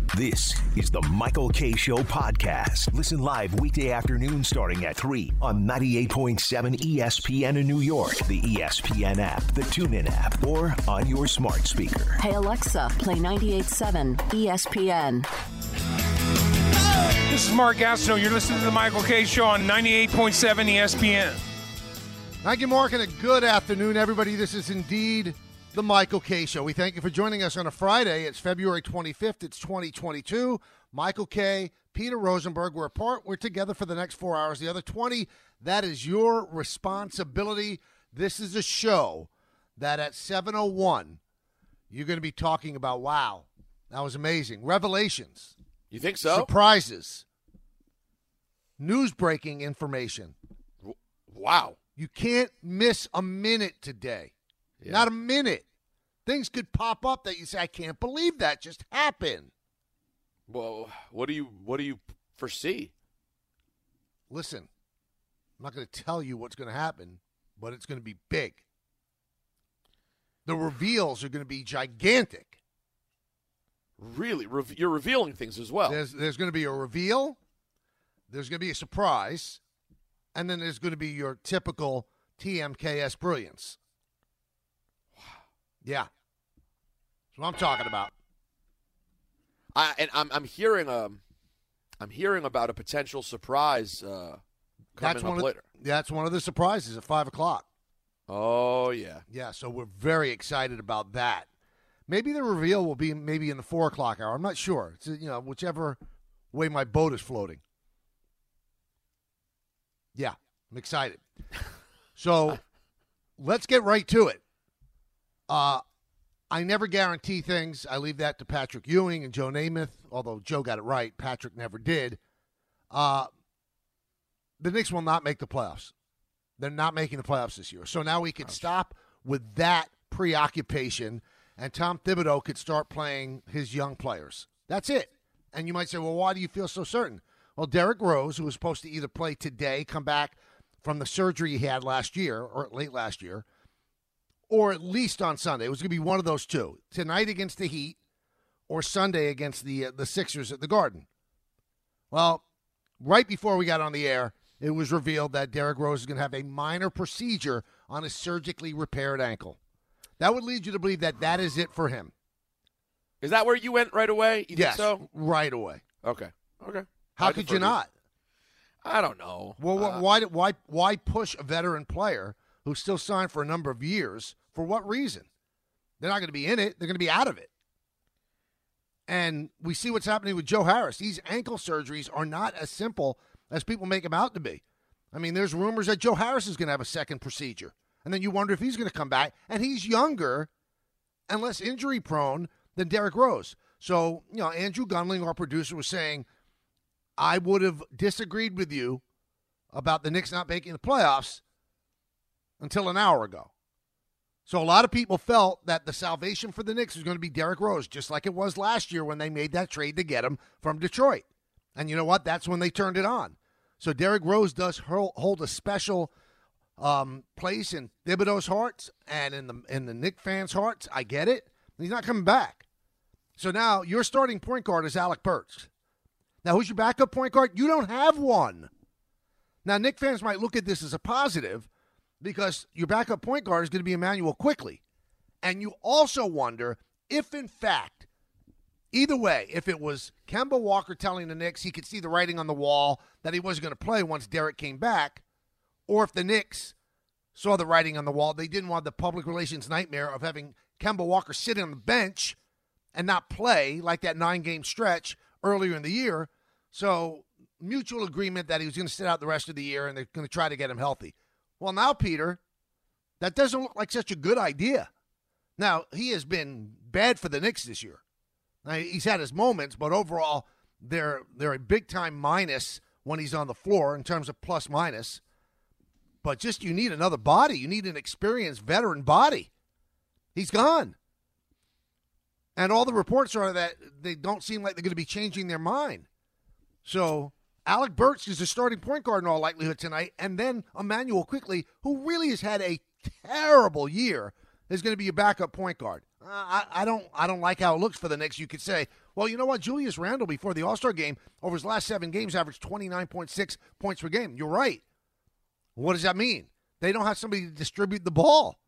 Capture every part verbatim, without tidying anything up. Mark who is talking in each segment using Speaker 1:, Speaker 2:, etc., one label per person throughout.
Speaker 1: This is the Michael Kay Show podcast. Listen live weekday afternoon starting at three on ninety-eight point seven E S P N in New York, the E S P N app, the TuneIn app, or on your smart speaker.
Speaker 2: Hey, Alexa, play ninety-eight point seven E S P N.
Speaker 3: This is Mark Gastineau. You're listening to the Michael Kay Show on ninety-eight point seven E S P N.
Speaker 4: Thank you, Mark, and a good afternoon, everybody. This is indeed the Michael Kay Show. We thank you for joining us on a Friday. It's February twenty-fifth. It's twenty twenty-two. Michael Kay, Peter Rosenberg. We're apart. We're together for the next four hours. The other twenty, that is your responsibility. This is a show that at seven oh one, you're going to be talking about, wow, that was amazing. Revelations.
Speaker 5: You think so?
Speaker 4: Surprises. News-breaking information.
Speaker 5: Wow.
Speaker 4: You can't miss a minute today. Yeah. Not a minute. Things could pop up that you say, I can't believe that just happened.
Speaker 5: Well, what do you what do you foresee?
Speaker 4: Listen, I'm not going to tell you what's going to happen, but it's going to be big. The reveals are going to be gigantic.
Speaker 5: Really? Re- you're revealing things as well.
Speaker 4: There's, there's going to be a reveal. There's going to be a surprise. And then there's going to be your typical T M K S brilliance. Yeah. That's what I'm talking about.
Speaker 5: I and I'm I'm hearing um I'm hearing about a potential surprise uh coming
Speaker 4: that's
Speaker 5: up
Speaker 4: one
Speaker 5: later.
Speaker 4: Of, that's one of the surprises at five o'clock.
Speaker 5: Oh yeah.
Speaker 4: Yeah, so we're very excited about that. Maybe the reveal will be maybe in the four o'clock hour. I'm not sure. It's, you know, whichever way my boat is floating. Yeah, I'm excited. So let's get right to it. Uh, I never guarantee things. I leave that to Patrick Ewing and Joe Namath, although Joe got it right. Patrick never did. Uh, the Knicks will not make the playoffs. They're not making the playoffs this year. So now we can stop with that preoccupation, and Tom Thibodeau could start playing his young players. That's it. And you might say, well, why do you feel so certain? Well, Derrick Rose, who was supposed to either play today, come back from the surgery he had last year, or late last year, or at least on Sunday. It was going to be one of those two. Tonight against the Heat or Sunday against the uh, the Sixers at the Garden. Well, right before we got on the air, it was revealed that Derrick Rose is going to have a minor procedure on his surgically repaired ankle. That would lead you to believe that that is it for him.
Speaker 5: Is that where you went right away? You
Speaker 4: yes,
Speaker 5: think so?
Speaker 4: Right away.
Speaker 5: Okay. Okay.
Speaker 4: How
Speaker 5: I
Speaker 4: could you not?
Speaker 5: I don't know.
Speaker 4: Well,
Speaker 5: uh,
Speaker 4: why why why push a veteran player who's still signed for a number of years? For what reason? They're not going to be in it. They're going to be out of it. And we see what's happening with Joe Harris. These ankle surgeries are not as simple as people make them out to be. I mean, there's rumors that Joe Harris is going to have a second procedure. And then you wonder if he's going to come back. And he's younger and less injury-prone than Derrick Rose. So, you know, Andrew Gunling, our producer, was saying, I would have disagreed with you about the Knicks not making the playoffs until an hour ago. So a lot of people felt that the salvation for the Knicks was going to be Derrick Rose, just like it was last year when they made that trade to get him from Detroit. And you know what? That's when they turned it on. So Derrick Rose does hold a special um, place in Thibodeau's hearts and in the in the Knicks fans' hearts. I get it. He's not coming back. So now your starting point guard is Alec Burks. Now, who's your backup point guard? You don't have one. Now, Knicks fans might look at this as a positive because your backup point guard is going to be Emmanuel Quickley. And you also wonder if, in fact, either way, if it was Kemba Walker telling the Knicks he could see the writing on the wall that he wasn't going to play once Derrick came back, or if the Knicks saw the writing on the wall, they didn't want the public relations nightmare of having Kemba Walker sit on the bench and not play like that nine-game stretch earlier in the year. So mutual agreement that he was going to sit out the rest of the year and they're going to try to get him healthy. Well, now, Peter, that doesn't look like such a good idea. Now, he has been bad for the Knicks this year. Now, he's had his moments, but overall, they're they're a big-time minus when he's on the floor in terms of plus-minus. But just you need another body. You need an experienced veteran body. He's gone. And all the reports are that they don't seem like they're going to be changing their mind. So Alec Burks is the starting point guard in all likelihood tonight. And then Emmanuel Quickley, who really has had a terrible year, is going to be a backup point guard. Uh, I, I don't I don't like how it looks for the Knicks. You could say, Well, you know what? Julius Randle, before the All-Star game, over his last seven games, averaged twenty-nine point six points per game. You're right. What does that mean? They don't have somebody to distribute the ball.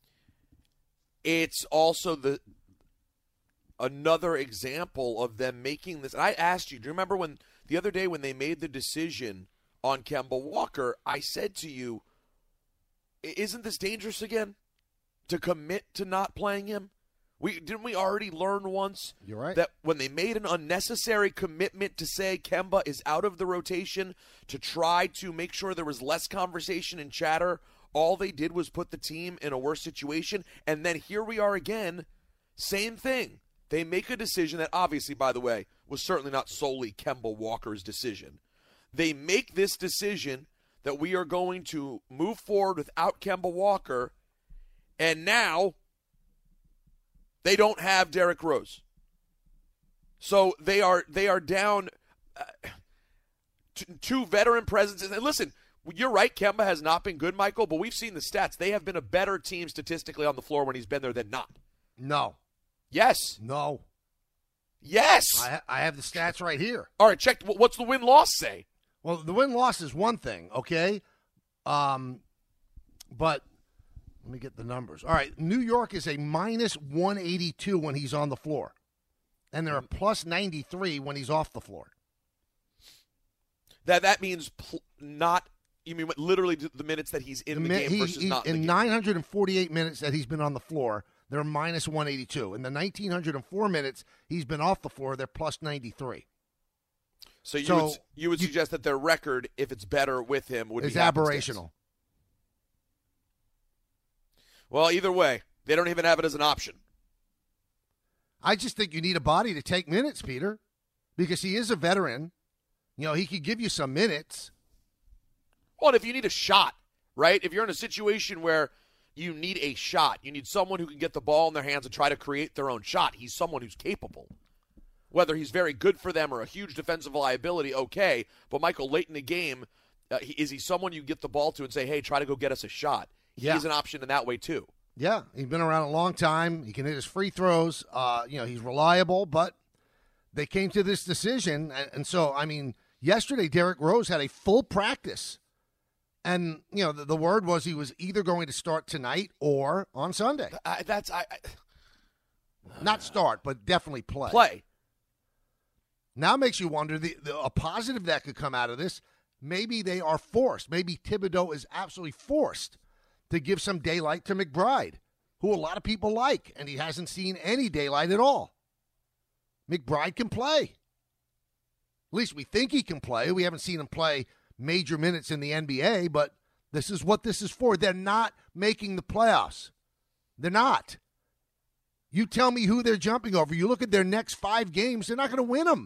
Speaker 5: It's also the another example of them making this. And I asked you, do you remember when the other day when they made the decision on Kemba Walker, I said to you, isn't this dangerous again to commit to not playing him? We didn't we already learn once
Speaker 4: You're right.
Speaker 5: that when they made an unnecessary commitment to say Kemba is out of the rotation to try to make sure there was less conversation and chatter, all they did was put the team in a worse situation. And then here we are again, same thing. They make a decision that obviously, by the way, was certainly not solely Kemba Walker's decision. They make this decision that we are going to move forward without Kemba Walker, and now they don't have Derrick Rose. So they are they are down uh, t- two veteran presences. And listen, you're right, Kemba has not been good, Michael, but we've seen the stats. They have been a better team statistically on the floor when he's been there than not.
Speaker 4: No.
Speaker 5: Yes.
Speaker 4: No.
Speaker 5: Yes.
Speaker 4: I, I have the stats right here.
Speaker 5: All right, check. What's the win-loss say?
Speaker 4: Well, the win-loss is one thing, okay? Um, but let me get the numbers. All right, New York is a minus one eighty-two when he's on the floor. And they're a plus ninety-three when he's off the floor.
Speaker 5: That that means pl- not – you mean what, literally the minutes that he's in the, the game
Speaker 4: he,
Speaker 5: versus
Speaker 4: he,
Speaker 5: not in
Speaker 4: in
Speaker 5: the game?
Speaker 4: nine hundred forty-eight minutes that he's been on the floor, they're minus one eighty-two. In the one thousand nine hundred four minutes he's been off the floor, they're plus ninety-three.
Speaker 5: So you
Speaker 4: So
Speaker 5: would you would
Speaker 4: you-
Speaker 5: suggest that their record, if it's better with him, would
Speaker 4: It's
Speaker 5: be happenstance.
Speaker 4: aberrational.
Speaker 5: Well, either way, they don't even have it as an option.
Speaker 4: I just think you need a body to take minutes, Peter, because he is a veteran. You know, he could give you some minutes.
Speaker 5: Well, and if you need a shot, right? If you're in a situation where you need a shot, you need someone who can get the ball in their hands and try to create their own shot. He's someone who's capable. Whether he's very good for them or a huge defensive liability, okay. But Michael, late in the game, uh, he, is he someone you get the ball to and say, hey, try to go get us a shot?
Speaker 4: Yeah.
Speaker 5: He's an option in that way, too.
Speaker 4: Yeah, he's been around a long time. He can hit his free throws. Uh, you know, he's reliable, but they came to this decision. And, and so, I mean, yesterday Derrick Rose had a full practice. And, you know, the, the word was he was either going to start tonight or on Sunday.
Speaker 5: I, that's I, I
Speaker 4: Not start, but definitely play.
Speaker 5: play.
Speaker 4: Now makes you wonder, the, the a positive that could come out of this, maybe they are forced. Maybe Thibodeau is absolutely forced to give some daylight to McBride, who a lot of people like, and he hasn't seen any daylight at all. McBride can play. At least we think he can play. We haven't seen him play major minutes in the N B A, but this is what this is for. They're not making the playoffs. They're not. You tell me who they're jumping over. You look at their next five games, they're not going to win them.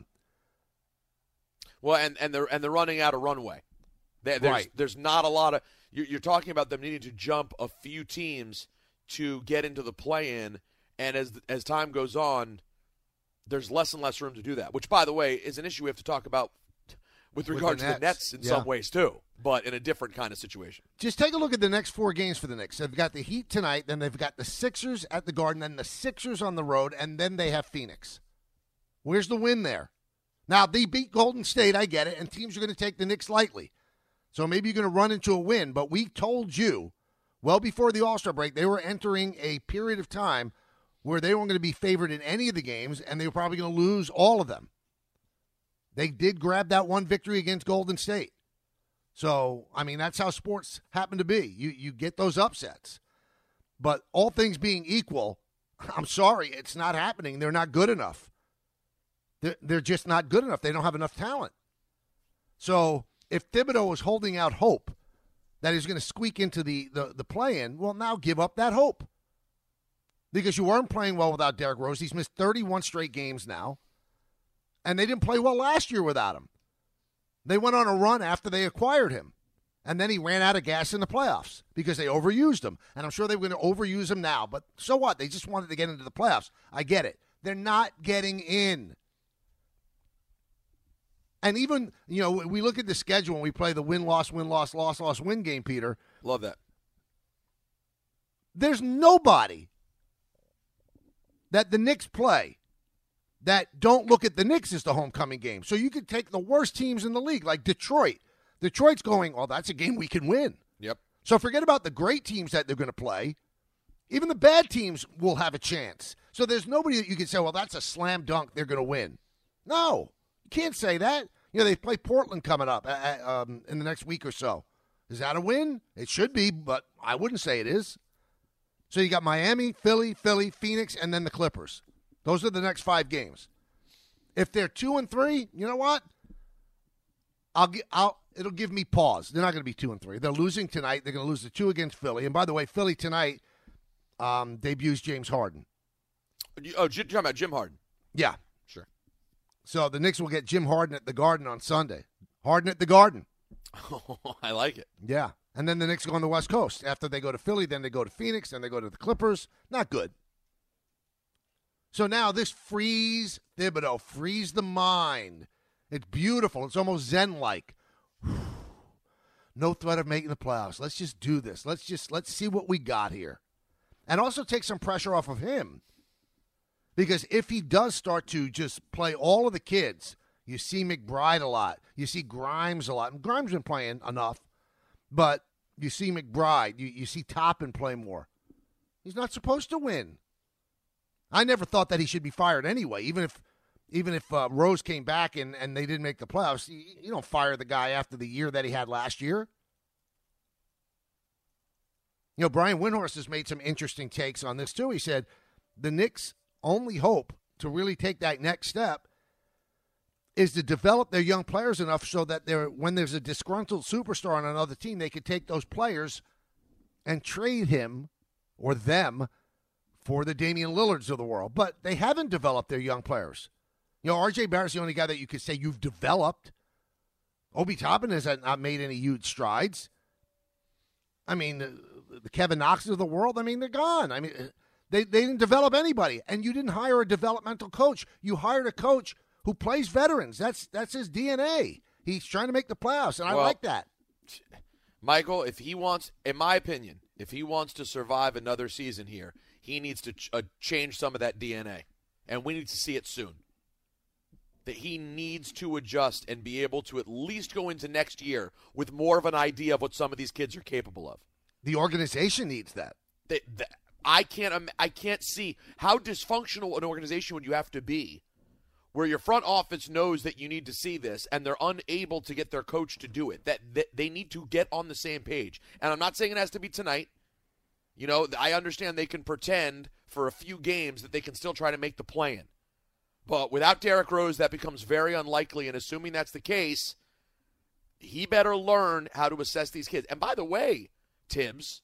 Speaker 5: Well, and, and they're and they're running out of runway. There, there's,
Speaker 4: Right.
Speaker 5: There's not a lot of you're, you're talking about them needing to jump a few teams to get into the play-in, and as as time goes on, there's less and less room to do that. Which, by the way, is an issue we have to talk about with
Speaker 4: With
Speaker 5: regard
Speaker 4: the
Speaker 5: to the
Speaker 4: Nets.
Speaker 5: Nets in
Speaker 4: Yeah.
Speaker 5: some ways too, but in a different kind of situation.
Speaker 4: Just take a look at the next four games for the Knicks. They've got the Heat tonight, then they've got the Sixers at the Garden, then the Sixers on the road, and then they have Phoenix. Where's the win there? Now, they beat Golden State, I get it, and teams are going to take the Knicks lightly. So maybe you're going to run into a win, but we told you well before the All-Star break they were entering a period of time where they weren't going to be favored in any of the games, and they were probably going to lose all of them. They did grab that one victory against Golden State. So, I mean, that's how sports happen to be. You you get those upsets. But all things being equal, I'm sorry, it's not happening. They're not good enough. They're, they're just not good enough. They don't have enough talent. So if Thibodeau was holding out hope that he's going to squeak into the, the, the play-in, well, now give up that hope. Because you weren't playing well without Derrick Rose. He's missed thirty-one straight games now. And they didn't play well last year without him. They went on a run after they acquired him. And then he ran out of gas in the playoffs because they overused him. And I'm sure they were going to overuse him now. But so what? They just wanted to get into the playoffs. I get it. They're not getting in. And even, you know, we look at the schedule when we play the win-loss, win-loss, loss-loss, win game, Peter.
Speaker 5: Love that.
Speaker 4: There's nobody that the Knicks play that don't look at the Knicks as the homecoming game. So you could take the worst teams in the league, like Detroit. Detroit's going, well, that's a game we can win.
Speaker 5: Yep.
Speaker 4: So forget about the great teams that they're going to play. Even the bad teams will have a chance. So there's nobody that you can say, well, that's a slam dunk, they're going to win. No, you can't say that. You know, they play Portland coming up uh, um, in the next week or so. Is that a win? It should be, but I wouldn't say it is. So you got Miami, Philly, Philly, Phoenix, and then the Clippers. Those are the next five games. If they're two and three, you know what? I'll get. I'll. It'll give me pause. They're not going to be two and three. They're losing tonight. They're going to lose the two against Philly. And by the way, Philly tonight um, debuts James Harden.
Speaker 5: Oh, you're talking about Jim Harden?
Speaker 4: Yeah,
Speaker 5: sure.
Speaker 4: So the Knicks will get Jim Harden at the Garden on Sunday. Harden at the Garden.
Speaker 5: Oh, I like it.
Speaker 4: Yeah. And then the Knicks go on the West Coast. After they go to Philly, then they go to Phoenix, then they go to the Clippers. Not good. So now this frees Thibodeau, frees the mind. It's beautiful. It's almost Zen-like. No threat of making the playoffs. Let's just do this. Let's just let's see what we got here. And also take some pressure off of him. Because if he does start to just play all of the kids, you see McBride a lot. You see Grimes a lot. And Grimes been playing enough. But you see McBride. You, you see Toppin play more. He's not supposed to win. I never thought that he should be fired anyway. Even if even if uh, Rose came back and, and they didn't make the playoffs, you, you don't fire the guy after the year that he had last year. You know, Brian Windhorst has made some interesting takes on this too. He said the Knicks' only hope to really take that next step is to develop their young players enough so that they're, when there's a disgruntled superstar on another team, they could take those players and trade him or them for the Damian Lillards of the world. But they haven't developed their young players. You know, R J Barrett's the only guy that you could say you've developed. Obi Toppin has not made any huge strides. I mean, the, the Kevin Knoxes of the world, I mean, they're gone. I mean, they, they didn't develop anybody. And you didn't hire a developmental coach. You hired a coach who plays veterans. That's that's his D N A. He's trying to make the playoffs, and
Speaker 5: well,
Speaker 4: I like that.
Speaker 5: Michael, if he wants, in my opinion, if he wants to survive another season here, he needs to ch- uh, change some of that D N A. And we need to see it soon. That he needs to adjust and be able to at least go into next year with more of an idea of what some of these kids are capable of.
Speaker 4: The organization needs that.
Speaker 5: They, they, I can't I can't see how dysfunctional an organization would you have to be where your front office knows that you need to see this and they're unable to get their coach to do it. That, that they need to get on the same page. And I'm not saying it has to be tonight. You know, I understand they can pretend for a few games that they can still try to make the play-in. But without Derrick Rose, that becomes very unlikely. And assuming that's the case, he better learn how to assess these kids. And by the way, Tibbs,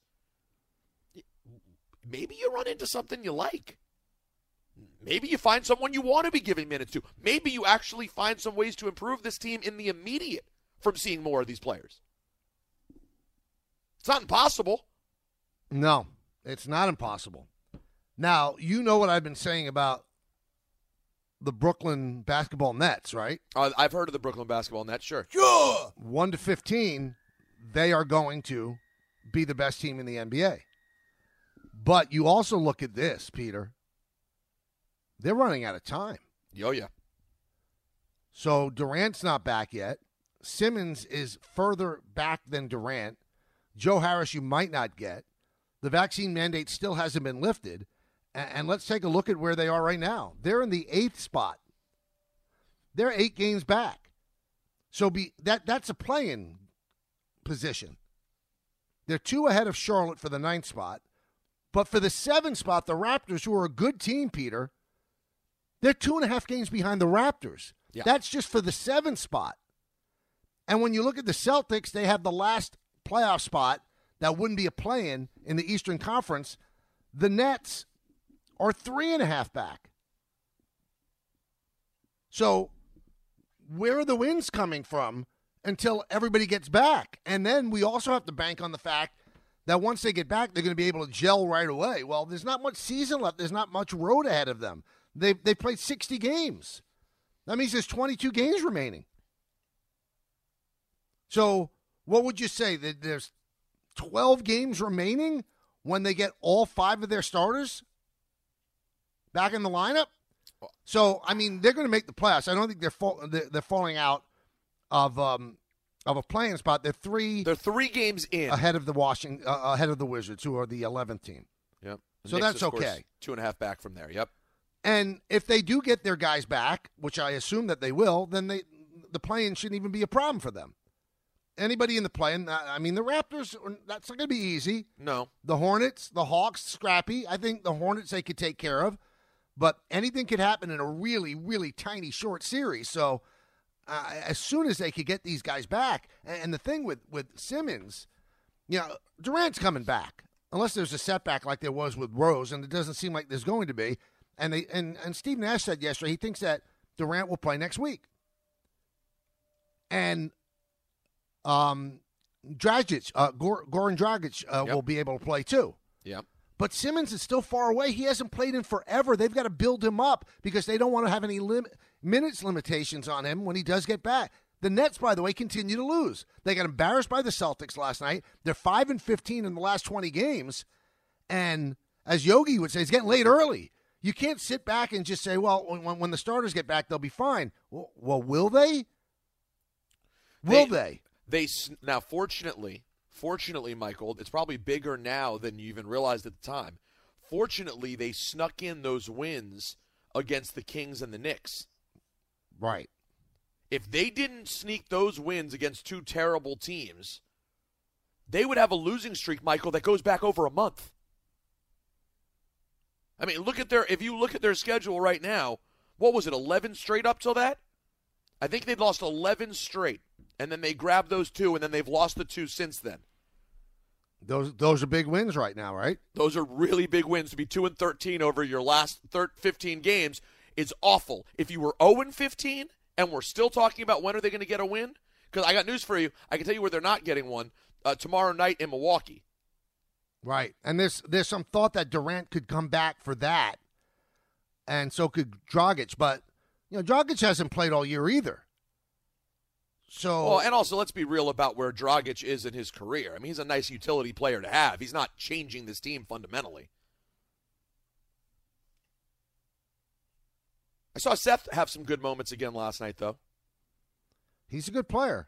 Speaker 5: maybe you run into something you like. Maybe you find someone you want to be giving minutes to. Maybe you actually find some ways to improve this team in the immediate from seeing more of these players. It's not impossible.
Speaker 4: No, it's not impossible. Now, you know what I've been saying about the Brooklyn basketball Nets, right?
Speaker 5: Uh, I've heard of the Brooklyn basketball Nets, sure.
Speaker 4: Sure. one to fifteen, they are going to be the best team in the N B A. But you also look at this, Peter. They're running out of time.
Speaker 5: Oh, yeah.
Speaker 4: So Durant's not back yet. Simmons is further back than Durant. Joe Harris you might not get. The vaccine mandate still hasn't been lifted. And let's take a look at where they are right now. They're in the eighth spot. They're eight games back. So be that that's a play-in position. They're two ahead of Charlotte for the ninth spot. But for the seventh spot, the Raptors, who are a good team, Peter, they're two and a half games behind the Raptors.
Speaker 5: Yeah.
Speaker 4: That's just for the seventh spot. And when you look at the Celtics, they have the last playoff spot that wouldn't be a play-in in the Eastern Conference. The Nets are three and a half back. So where are the wins coming from until everybody gets back? And then we also have to bank on the fact that once they get back, they're going to be able to gel right away. Well, there's not much season left. There's not much road ahead of them. They they played sixty games. That means there's twenty-two games remaining. So what would you say? That there's twelve games remaining when they get all five of their starters back in the lineup? So, I mean, they're going to make the playoffs. I don't think they're fall, they're, they're falling out of um, of a playing spot. They're three.
Speaker 5: They're three games in
Speaker 4: ahead of the Washington, uh, ahead of the Wizards, who are the eleventh team.
Speaker 5: Yep. The
Speaker 4: So
Speaker 5: Knicks,
Speaker 4: that's
Speaker 5: of course,
Speaker 4: okay.
Speaker 5: Two and a half back from there. Yep.
Speaker 4: And if they do get their guys back, which I assume that they will, then they the play-in shouldn't even be a problem for them. Anybody in the play-in, I mean, the Raptors, that's not going to be easy.
Speaker 5: No.
Speaker 4: The Hornets, the Hawks, scrappy. I think the Hornets they could take care of. But anything could happen in a really, really tiny, short series. So uh, as soon as they could get these guys back, and the thing with, with Simmons, you know, Durant's coming back, unless there's a setback like there was with Rose, and it doesn't seem like there's going to be. And they and, and Steve Nash said yesterday he thinks that Durant will play next week. And um, Dragic, uh, Gor- Goran Dragic uh,
Speaker 5: Yep.
Speaker 4: will be able to play too.
Speaker 5: Yep.
Speaker 4: But Simmons is still far away. He hasn't played in forever. They've got to build him up because they don't want to have any lim- minutes limitations on him when he does get back. The Nets, by the way, continue to lose. They got embarrassed by the Celtics last night. They're five and fifteen in the last twenty games. And as Yogi would say, it's getting late early. You can't sit back and just say, well, when, when the starters get back, they'll be fine. Well, well will they? Will they?
Speaker 5: They, they now, fortunately, fortunately, Michael, it's probably bigger now than you even realized at the time. Fortunately, they snuck in those wins against the Kings and the Knicks.
Speaker 4: Right.
Speaker 5: If they didn't sneak those wins against two terrible teams, they would have a losing streak, Michael, that goes back over a month. I mean, look at their if you look at their schedule right now, what was it, eleven straight up till that? I think they'd lost eleven straight, and then they grabbed those two, and then they've lost the two since then.
Speaker 4: Those those are big wins right now, right?
Speaker 5: Those are really big wins. To be two and thirteen over your last fifteen games is awful. If you were zero and fifteen and we're still talking about when are they going to get a win, because I got news for you. I can tell you where they're not getting one uh, tomorrow night in Milwaukee.
Speaker 4: Right. And there's there's some thought that Durant could come back for that, and so could Dragic. But, you know, Dragic hasn't played all year either. So,
Speaker 5: Well, and also, let's be real about where Dragic is in his career. I mean, he's a nice utility player to have. He's not changing this team fundamentally. I saw Seth have some good moments again last night, though.
Speaker 4: he's a good player.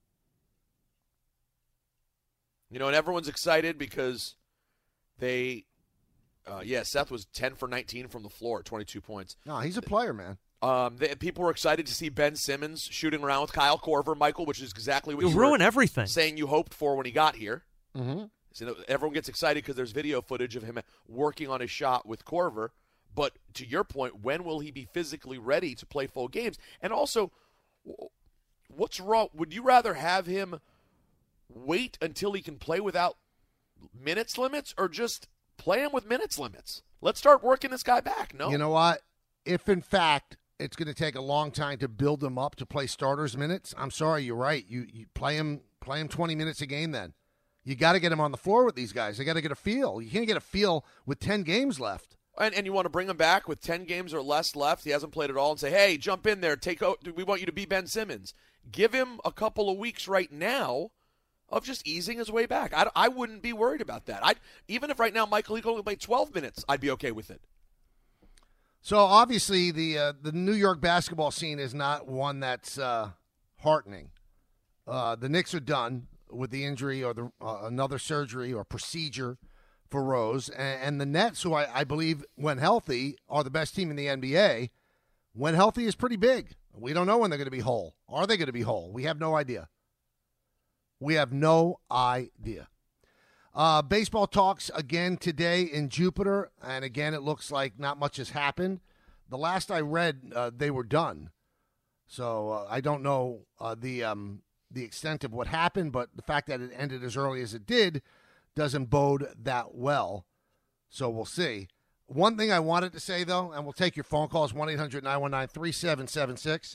Speaker 5: You know, and everyone's excited because they, uh, yeah, Seth was ten for nineteen from the floor, twenty-two points.
Speaker 4: No, he's a player, man.
Speaker 5: Um, they, people were excited to see Ben Simmons shooting around with Kyle Korver, Michael, which is exactly what
Speaker 6: You
Speaker 5: you
Speaker 6: ruin
Speaker 5: were
Speaker 6: everything.
Speaker 5: saying you hoped for when he got here.
Speaker 4: Mm-hmm.
Speaker 5: So everyone gets excited because there's video footage of him working on his shot with Korver. But to your point, when will he be physically ready to play full games? And also, what's wrong? Would you rather have him wait until he can play without minutes limits or just play him with minutes limits? Let's start working this guy back. No?
Speaker 4: You know what? If, in fact, it's going to take a long time to build him up to play starters minutes, I'm sorry, you're right. You, you play him play him twenty minutes a game then. You got to get him on the floor with these guys. They got to get a feel. You can't get a feel with ten games left.
Speaker 5: And, and you want to bring him back with ten games or less left. He hasn't played at all, and say, "Hey, jump in there. Take. O- we want you to be Ben Simmons." Give him a couple of weeks right now of just easing his way back. I, I wouldn't be worried about that. I even if right now Michael he could only play twelve minutes, I'd be okay with it.
Speaker 4: So obviously the uh, the New York basketball scene is not one that's uh, heartening. Uh, the Knicks are done with the injury or the uh, another surgery or procedure for Rose, and, and the Nets, who I, I believe when healthy are the best team in the N B A, when healthy is pretty big. We don't know when they're going to be whole. Are they going to be whole? We have no idea. We have no idea. Uh, baseball talks again today in Jupiter, and again, it looks like not much has happened. The last I read, uh, they were done. So uh, I don't know uh, the um, the extent of what happened, but the fact that it ended as early as it did doesn't bode that well. So we'll see. One thing I wanted to say, though, and we'll take your phone calls, one eight hundred nine one nine three seven seven six.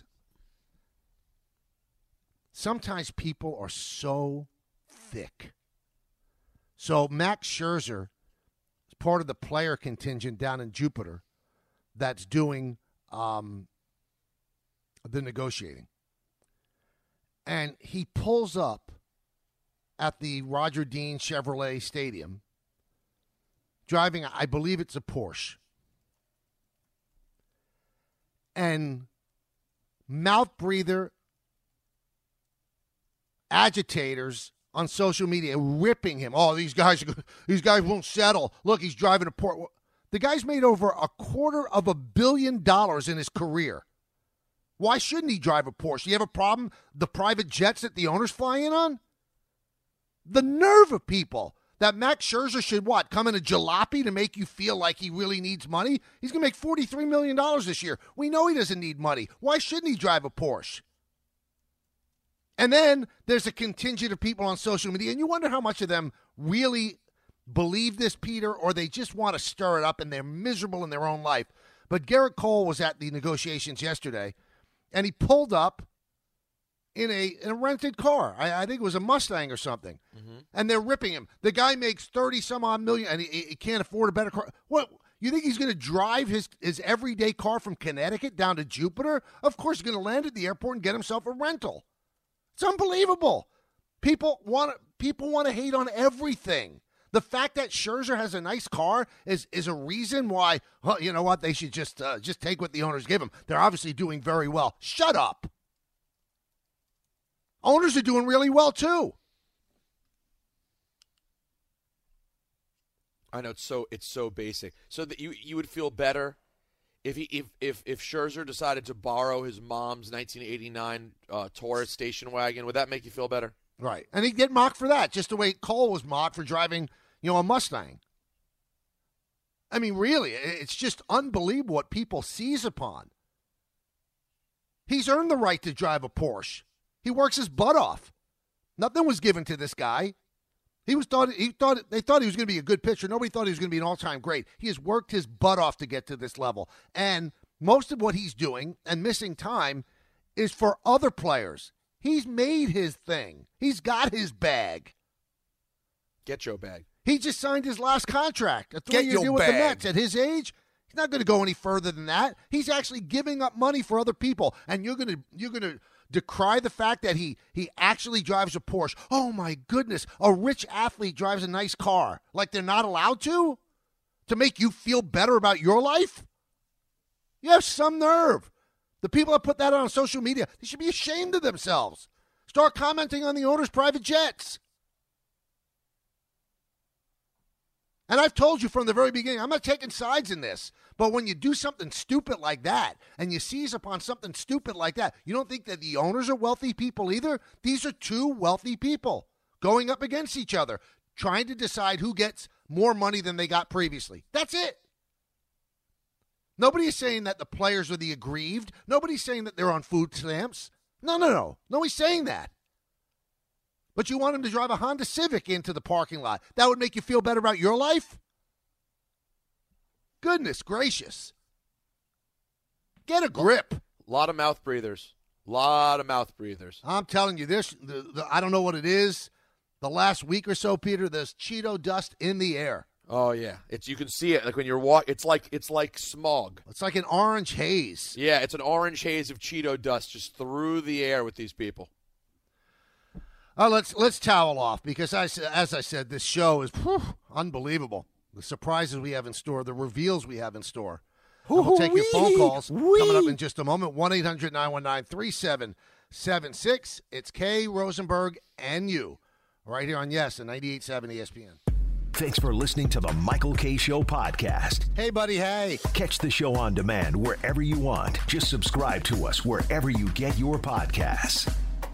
Speaker 4: Sometimes people are so thick. So Max Scherzer is part of the player contingent down in Jupiter that's doing um, the negotiating. And he pulls up at the Roger Dean Chevrolet Stadium, driving, I believe it's a Porsche. and mouth breather agitators on social media ripping him. Oh, these guys, these guys won't settle. Look, he's driving a Porsche. The guy's made over a quarter of a billion dollars in his career. Why shouldn't he drive a Porsche? You have a problem? The private jets that the owners fly in on? The nerve of people that Max Scherzer should, what, come in a jalopy to make you feel like he really needs money? He's going to make forty-three million dollars this year. We know he doesn't need money. Why shouldn't he drive a Porsche? And then there's a contingent of people on social media, and you wonder how much of them really believe this, Peter, or they just want to stir it up and they're miserable in their own life. But Garrett Cole was at the negotiations yesterday, and he pulled up in a in a rented car. I, I think it was a Mustang or something. Mm-hmm. And they're ripping him. The guy makes thirty some odd million, and he, he can't afford a better car. What? You think he's going to drive his, his everyday car from Connecticut down to Jupiter? Of course, he's going to land at the airport and get himself a rental. It's unbelievable. People want people want to hate on everything. The fact that Scherzer has a nice car is is a reason why, well, you know what, they should just uh, just take what the owners give them. They're obviously doing very well. Shut up. Owners are doing really well, too.
Speaker 5: I know, it's so it's so basic. So that you you would feel better if he if if, if Scherzer decided to borrow his mom's nineteen eighty-nine uh, Taurus station wagon. Would that make you feel better?
Speaker 4: Right. And he'd get mocked for that, just the way Cole was mocked for driving, you know, a Mustang. I mean, really, it's just unbelievable what people seize upon. He's earned the right to drive a Porsche. He works his butt off. Nothing was given to this guy. He was thought he thought they thought he was going to be a good pitcher. Nobody thought he was going to be an all-time great. He has worked his butt off to get to this level. And most of what he's doing and missing time is for other players. He's made his thing. He's got his bag.
Speaker 5: Get your bag.
Speaker 4: He just signed his last contract. A three-year deal with the Mets. At his age, he's not going to go any further than that. He's actually giving up money for other people. And you're going to you're going to decry the fact that he he actually drives a Porsche. Oh, my goodness. A rich athlete drives a nice car. Like they're not allowed to? To make you feel better about your life? You have some nerve. The people that put that on social media, they should be ashamed of themselves. Start commenting on the owner's private jets. And I've told you from the very beginning, I'm not taking sides in this. But when you do something stupid like that, and you seize upon something stupid like that, you don't think that the owners are wealthy people either? These are two wealthy people going up against each other, trying to decide who gets more money than they got previously. That's it. Nobody is saying that the players are the aggrieved. Nobody's saying that they're on food stamps. No, no, no. Nobody's saying that. But you want him to drive a Honda Civic into the parking lot. That would make you feel better about your life? Goodness gracious. Get a grip.
Speaker 5: A lot of mouth breathers. A lot of mouth breathers.
Speaker 4: I'm telling you, this. The, the, I don't know what it is. The last week or so, Peter, there's Cheeto dust in the air.
Speaker 5: Oh yeah, it's you can see it like when you're walk. It's like it's like smog.
Speaker 4: It's like an orange haze.
Speaker 5: Yeah, it's an orange haze of Cheeto dust just through the air with these people.
Speaker 4: Uh, let's let's towel off because I, as I said, this show is whew, unbelievable. The surprises we have in store, the reveals we have in store. And we'll take your phone calls
Speaker 5: wee.
Speaker 4: coming up in just a moment. one eight hundred nine one nine three seven seven six. It's Kay Rosenberg and you right here on Yes and ninety-eight point seven E S P N.
Speaker 1: Thanks for listening to the Michael Kay Show podcast.
Speaker 4: Hey, buddy, hey.
Speaker 1: Catch the show on demand wherever you want. Just subscribe to us wherever you get your podcasts.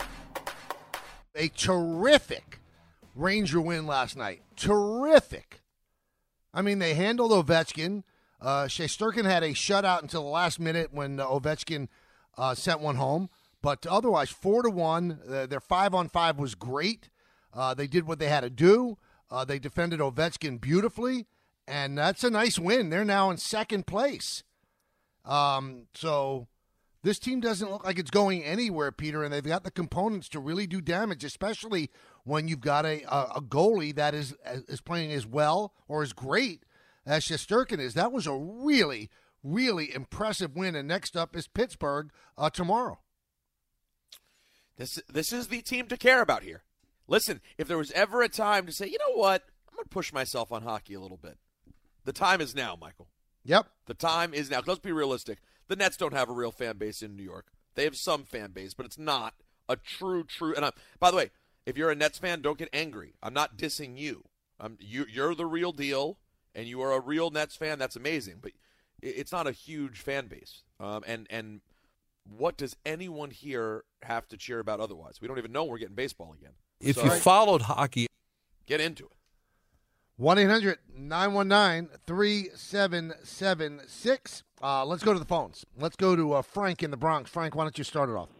Speaker 4: A terrific Ranger win last night. Terrific. I mean, they handled Ovechkin. Uh, Shesterkin had a shutout until the last minute when uh, Ovechkin uh, sent one home. But otherwise, four to one. Uh, their five on five was great. Uh, they did what they had to do. Uh, they defended Ovechkin beautifully, and that's a nice win. They're now in second place. Um, so this team doesn't look like it's going anywhere, Peter, and they've got the components to really do damage, especially when you've got a, a, a goalie that is is playing as well or as great as Shesterkin is. That was a really, really impressive win, and next up is Pittsburgh uh, tomorrow.
Speaker 5: This this is the team to care about here. Listen, if there was ever a time to say, you know what, I'm going to push myself on hockey a little bit, the time is now, Michael.
Speaker 4: Yep.
Speaker 5: The time is now. Let's be realistic. the Nets don't have a real fan base in New York. They have some fan base, but it's not a true, true. And I'm, by the way, if you're a Nets fan, don't get angry. I'm not dissing you. I'm, you you're the real deal, and you are a real Nets fan. That's amazing. But it's not a huge fan base. Um, and, and what does anyone here have to cheer about otherwise? We don't even know we're getting baseball again.
Speaker 6: If
Speaker 5: so,
Speaker 6: you followed hockey,
Speaker 5: get into it.
Speaker 4: one eight hundred nine one nine three seven seven six. Uh, let's go to the phones. Let's go to uh, Frank in the Bronx. Frank, why don't you start it off?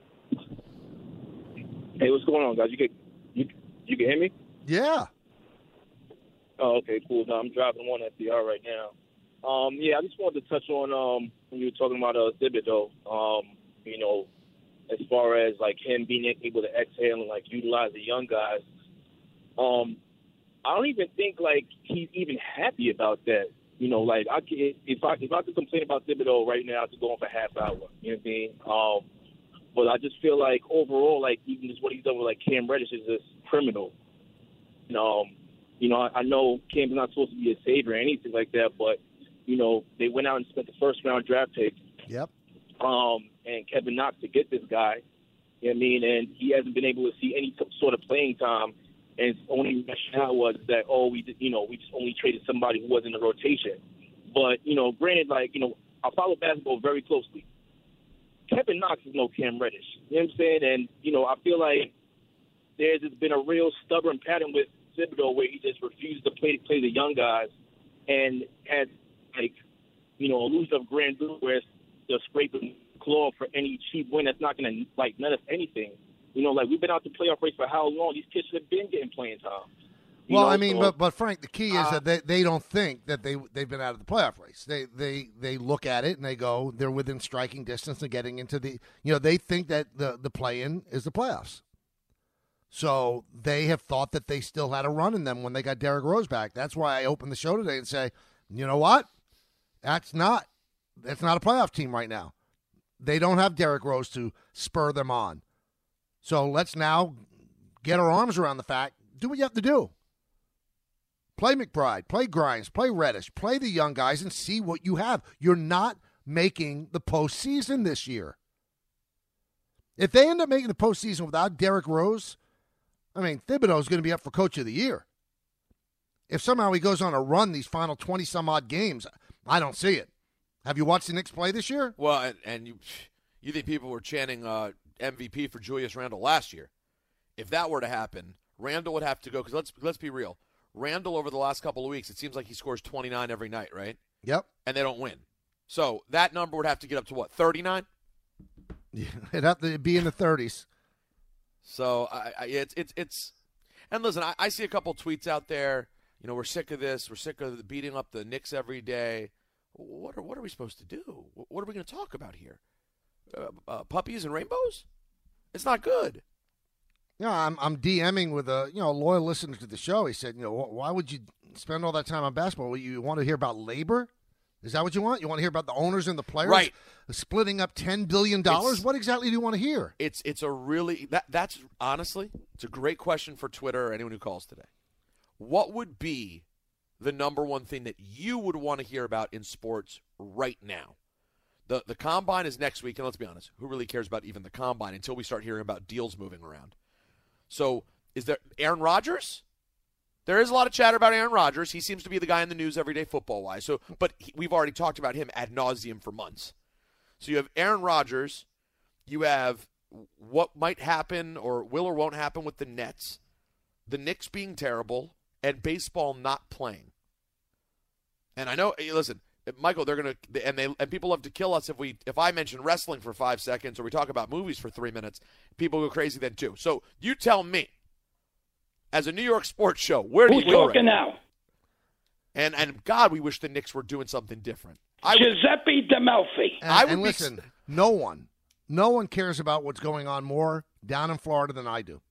Speaker 7: Hey, what's going on, guys? You can you you can hear me?
Speaker 4: Yeah.
Speaker 7: Oh, okay, cool. No, I'm driving one S D R right now. Um, yeah, I just wanted to touch on um when you were talking about uh, Thibodeau. Um, you know, as far as like him being able to exhale and like utilize the young guys. Um, I don't even think like he's even happy about that. You know, like I could, if I if I could complain about Thibodeau right now, I could go on for half hour. You know what I mean? Um, but I just feel like overall, like even just what he's done with like Cam Reddish is just criminal. And, um, you know, I, I know Cam's not supposed to be a savior or anything like that, but you know, they went out and spent the first round draft pick.
Speaker 4: Yep.
Speaker 7: Um, and Kevin Knox to get this guy. You know what I mean? And he hasn't been able to see any t- sort of playing time. And his only rationale was that, oh, we did, you know, we just only traded somebody who was in the rotation. But, you know, granted, like, you know, I follow basketball very closely. Kevin Knox is no Cam Reddish. You know what I'm saying? And, you know, I feel like there's been a real stubborn pattern with Thibodeau where he just refused to play, play the young guys and had, like, you know, illusion of grandeur where it's just scraping claw for any cheap win that's not going to, like, net us anything. You know, like, we've been out the playoff race for how long? These kids should have been getting playing time. You
Speaker 4: well,
Speaker 7: know,
Speaker 4: I mean,
Speaker 7: so,
Speaker 4: but but Frank, the key is
Speaker 7: uh,
Speaker 4: that they, they don't think that they they've been out of the playoff race. They they they look at it and they go, they're within striking distance of getting into the. You know, they think that the the play-in is the playoffs. So they have thought that they still had a run in them when they got Derrick Rose back. That's why I opened the show today and say, you know what? That's not that's not a playoff team right now. They don't have Derrick Rose to spur them on. So let's now get our arms around the fact, do what you have to do. Play McBride, play Grimes, play Reddish, play the young guys and see what you have. You're not making the postseason this year. If they end up making the postseason without Derrick Rose, I mean, Thibodeau is going to be up for Coach of the Year. If somehow he goes on a run these final twenty-some-odd games, I don't see it. Have you watched the Knicks play this year?
Speaker 5: Well, and, and you you think people were chanting uh, M V P for Julius Randle last year. If that were to happen, Randle would have to go, because let's, let's be real. Randle, over the last couple of weeks, it seems like he scores twenty-nine every night, right?
Speaker 4: Yep.
Speaker 5: And they don't win. So that number would have to get up to what, thirty-nine?
Speaker 4: Yeah, it'd have to be in the thirties.
Speaker 5: So I, I, it's it's it's, and listen, I, I see a couple tweets out there. You know, we're sick of this. We're sick of beating up the Knicks every day. What are what are we supposed to do? What are we going to talk about here? Uh, uh, puppies and rainbows? It's not good.
Speaker 4: Yeah, you know, I'm I'm DMing with a you know loyal listener to the show. He said, you know, why would you spend all that time on basketball? You want to hear about labor? Is that what you want? You want to hear about the owners and the players
Speaker 5: right.
Speaker 4: splitting up ten billion dollars? What exactly do you want to hear?
Speaker 5: It's it's a really that that's honestly it's a great question for Twitter or anyone who calls today. What would be the number one thing that you would want to hear about in sports right now? The the combine is next week, and let's be honest, who really cares about even the combine until we start hearing about deals moving around? So is there Aaron Rodgers? There is a lot of chatter about Aaron Rodgers. He seems to be the guy in the news every day football-wise. So, but he, we've already talked about him ad nauseum for months. So you have Aaron Rodgers. You have what might happen or will or won't happen with the Nets. The Knicks being terrible and baseball not playing. And I know, hey, listen, Michael, they're gonna and they and people love to kill us if we if I mention wrestling for five seconds or we talk about movies for three minutes. People go crazy then too. So you tell me. As a New York sports show, where do
Speaker 8: Who's
Speaker 5: you go
Speaker 8: talking
Speaker 5: right
Speaker 8: now?
Speaker 5: And and God, we wish the Knicks were doing something different. I
Speaker 8: Giuseppe D'Amelfi.
Speaker 4: And,
Speaker 5: I would
Speaker 4: and
Speaker 5: be,
Speaker 4: listen, no one, no one cares about what's going on more down in Florida than I do.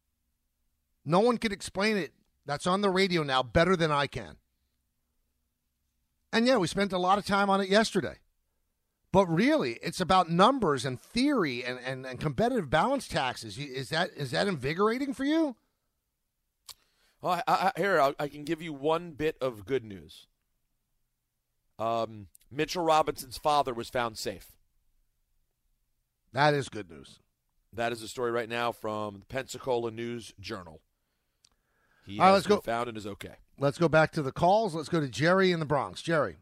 Speaker 4: No one can explain it. That's on the radio now better than I can. And yeah, we spent a lot of time on it yesterday. But really, it's about numbers and theory and, and, and competitive balance taxes. Is that is that invigorating for you?
Speaker 5: Well, I, I, here, I'll, I can give you one bit of good news. Um, Mitchell Robinson's father was found safe.
Speaker 4: That is good news.
Speaker 5: That is a story right now from the Pensacola News Journal. He
Speaker 4: All right,
Speaker 5: has
Speaker 4: let's go.
Speaker 5: been found and is okay.
Speaker 4: Let's go back to the calls. Let's go to Jerry in the Bronx. Jerry.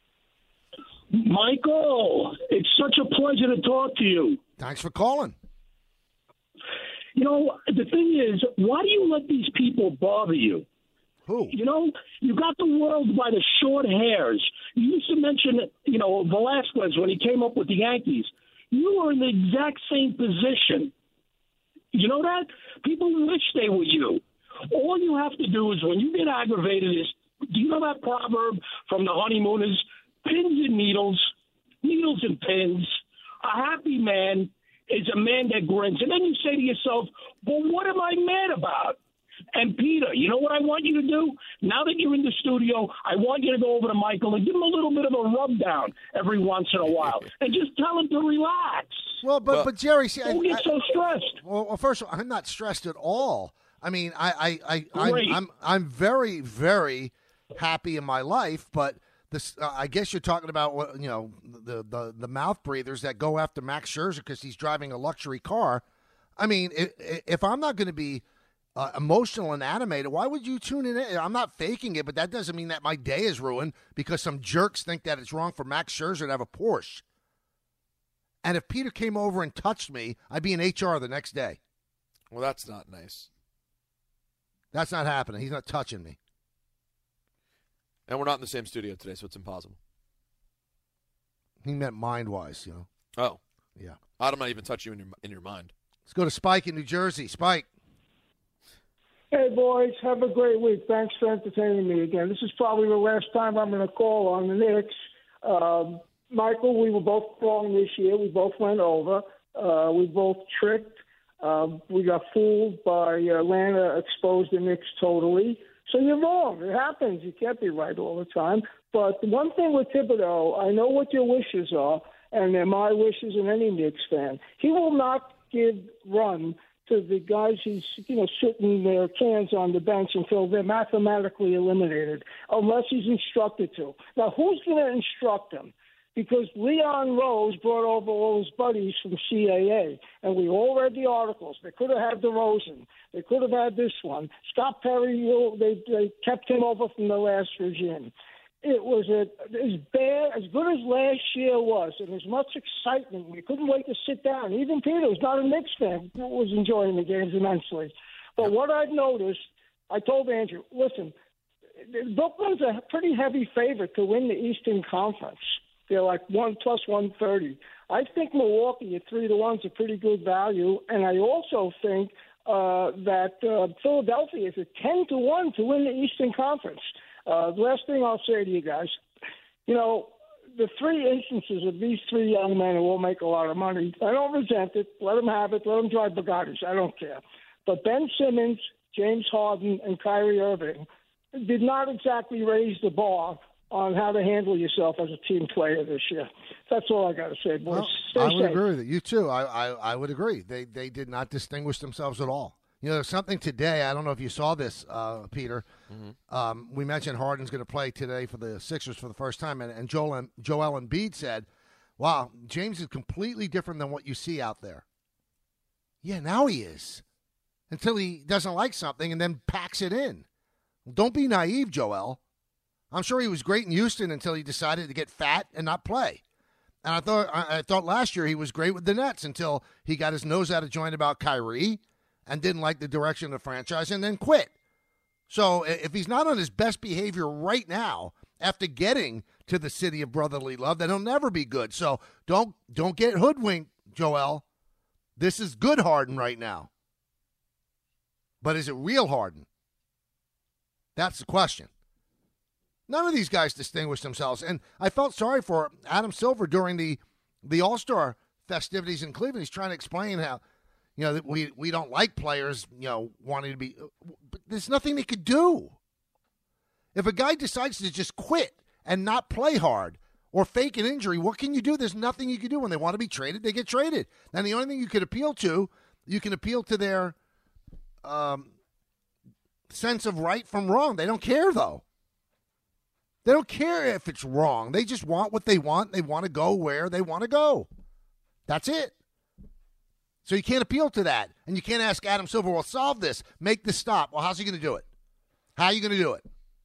Speaker 6: Michael, it's such a pleasure to talk to you.
Speaker 4: Thanks for calling.
Speaker 6: You know, the thing is, why do you let these people bother you?
Speaker 4: Who?
Speaker 6: You know, you got the world by the short hairs. You used to mention, you know, Velasquez when he came up with the Yankees. You were in the exact same position. You know that? People wish they were you. All you have to do is when you get aggravated is, do you know that proverb from the honeymooners? Pins and needles, needles and pins. A happy man is a man that grins. And then you say to yourself, well, what am I mad about? And, Peter, you know what I want you to do? Now that you're in the studio, I want you to go over to Michael and give him a little bit of a rub down every once in a while and just tell him to relax.
Speaker 4: Well, but,
Speaker 5: well,
Speaker 4: but Jerry, see,
Speaker 6: Don't
Speaker 4: I,
Speaker 6: get
Speaker 4: I,
Speaker 6: so stressed.
Speaker 4: Well, well, first of all, I'm not stressed at all. I mean, I, I, I, I'm,
Speaker 6: Great.
Speaker 4: I'm, I'm very, very happy in my life, but this, uh, I guess you're talking about what you know the, the the mouth breathers that go after Max Scherzer because he's driving a luxury car. I mean, if, if I'm not going to be uh, emotional and animated, why would you tune in? I'm not faking it, but that doesn't mean that my day is ruined because some jerks think that it's wrong for Max Scherzer to have a Porsche. And if Peter came over and touched me, I'd be in H R the next day.
Speaker 5: Well, that's not nice.
Speaker 4: That's not happening. He's not touching me.
Speaker 5: And we're not in the same studio today, so it's impossible.
Speaker 4: He meant mind-wise, you know.
Speaker 5: Oh.
Speaker 4: Yeah.
Speaker 5: I don't even touch you in your in your mind.
Speaker 4: Let's go to Spike in New Jersey. Spike.
Speaker 8: Hey, boys. Have a great week. Thanks for entertaining me again. This is probably the last time I'm going to call on the Knicks. Um, Michael, we were both wrong this year. We both went over. Uh, we both tricked. Uh, we got fooled by Atlanta, exposed the Knicks totally. So you're wrong. It happens. You can't be right all the time. But one thing with Thibodeau, I know what your wishes are, and they're my wishes and any Knicks fan. He will not give run to the guys he's, you know, sitting their cans on the bench until they're mathematically eliminated, unless he's instructed to. Now, who's going to instruct him? Because Leon Rose brought over all his buddies from C A A, and we all read the articles. They could have had DeRozan. They could have had this one. Scott Perry, you know, they, they kept him over from the last regime. It was a, as bad, as good as last year was, and as much excitement. We couldn't wait to sit down. Even Peter, who's not a Knicks fan, was enjoying the games immensely. But what I've noticed, I told Andrew, listen, Brooklyn's a pretty heavy favorite to win the Eastern Conference. They're like one plus one thirty. I think Milwaukee at three to one is a pretty good value, and I also think uh, that uh, Philadelphia is a ten to one to win the Eastern Conference. Uh, the last thing I'll say to you guys, you know, the three instances of these three young men who will make a lot of money, I don't resent it. Let them have it. Let them drive Bugattis. I don't care. But Ben Simmons, James Harden, and Kyrie Irving did not exactly raise the bar on how to handle yourself as a team player this year. That's all I got to say, boys.
Speaker 4: Well,
Speaker 8: Stay
Speaker 4: I would
Speaker 8: safe.
Speaker 4: agree with it. You too. I, I, I would agree. They they did not distinguish themselves at all. You know, there's something today. I don't know if you saw this, uh, Peter. Mm-hmm. Um, we mentioned Harden's going to play today for the Sixers for the first time, and, and Joel, Joel Embiid said, wow, James is completely different than what you see out there. Yeah, now he is. Until he doesn't like something and then packs it in. Don't be naive, Joel. I'm sure he was great in Houston until he decided to get fat and not play. And I thought I, I thought last year he was great with the Nets until he got his nose out of joint about Kyrie and didn't like the direction of the franchise and then quit. So if he's not on his best behavior right now after getting to the city of brotherly love, then he'll never be good. So don't don't get hoodwinked, Joel. This is good Harden right now. But is it real Harden? That's the question. None of these guys distinguished themselves. And I felt sorry for Adam Silver during the, the All-Star festivities in Cleveland. He's trying to explain how, you know, that we, we don't like players, you know, wanting to be. But there's nothing they could do. If a guy decides to just quit and not play hard or fake an injury, what can you do? There's nothing you can do. When they want to be traded, they get traded. And the only thing you could appeal to, you can appeal to their um, sense of right from wrong. They don't care, though. They don't care if it's wrong. They just want what they want. They want to go where they want to go. That's it. So you can't appeal to that. And you can't ask Adam Silver, well, solve this. Make this stop. Well, how's he going to do it? How are you going to do it?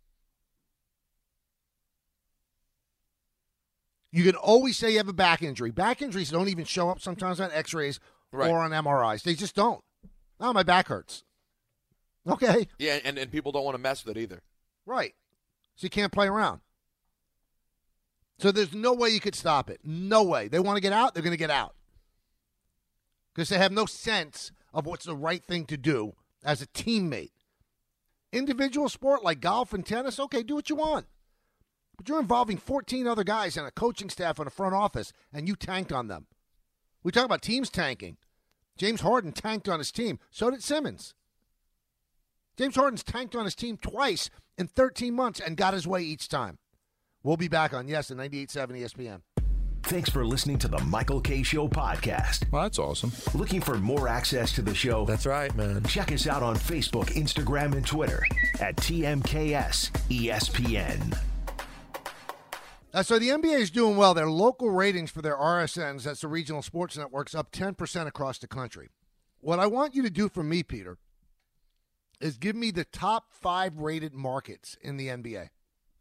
Speaker 4: You can always say you have a back injury. Back injuries don't even show up sometimes on x-rays right. or on M R Is. They just don't. Oh, my back hurts. Okay.
Speaker 5: Yeah, and, and people don't want to mess with it either.
Speaker 4: Right. So you can't play around. So there's no way you could stop it. No way. They want to get out, they're going to get out. Because they have no sense of what's the right thing to do as a teammate. Individual sport like golf and tennis, okay, do what you want. But you're involving fourteen other guys and a coaching staff in a front office, and you tanked on them. We talk about teams tanking. James Harden tanked on his team. So did Simmons. James Harden's tanked on his team twice in thirteen months and got his way each time. We'll be back on Yes and ninety-eight point seven E S P N.
Speaker 1: Thanks for listening to the Michael K. Show podcast.
Speaker 3: Well, that's awesome.
Speaker 1: Looking for more access to the show?
Speaker 9: That's right, man.
Speaker 1: Check us out on Facebook, Instagram, and Twitter at T M K S E S P N.
Speaker 4: Uh, so the N B A is doing well. Their local ratings for their R S Ns, that's the regional sports networks, up ten percent across the country. What I want you to do for me, Peter, is give me the top five rated markets in the N B A.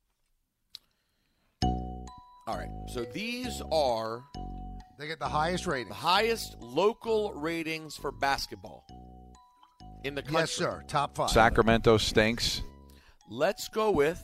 Speaker 5: All right. So these are
Speaker 4: They get the highest ratings.
Speaker 5: the highest local ratings for basketball in the country.
Speaker 4: Yes, sir. Top five.
Speaker 10: Sacramento stinks.
Speaker 5: Let's go with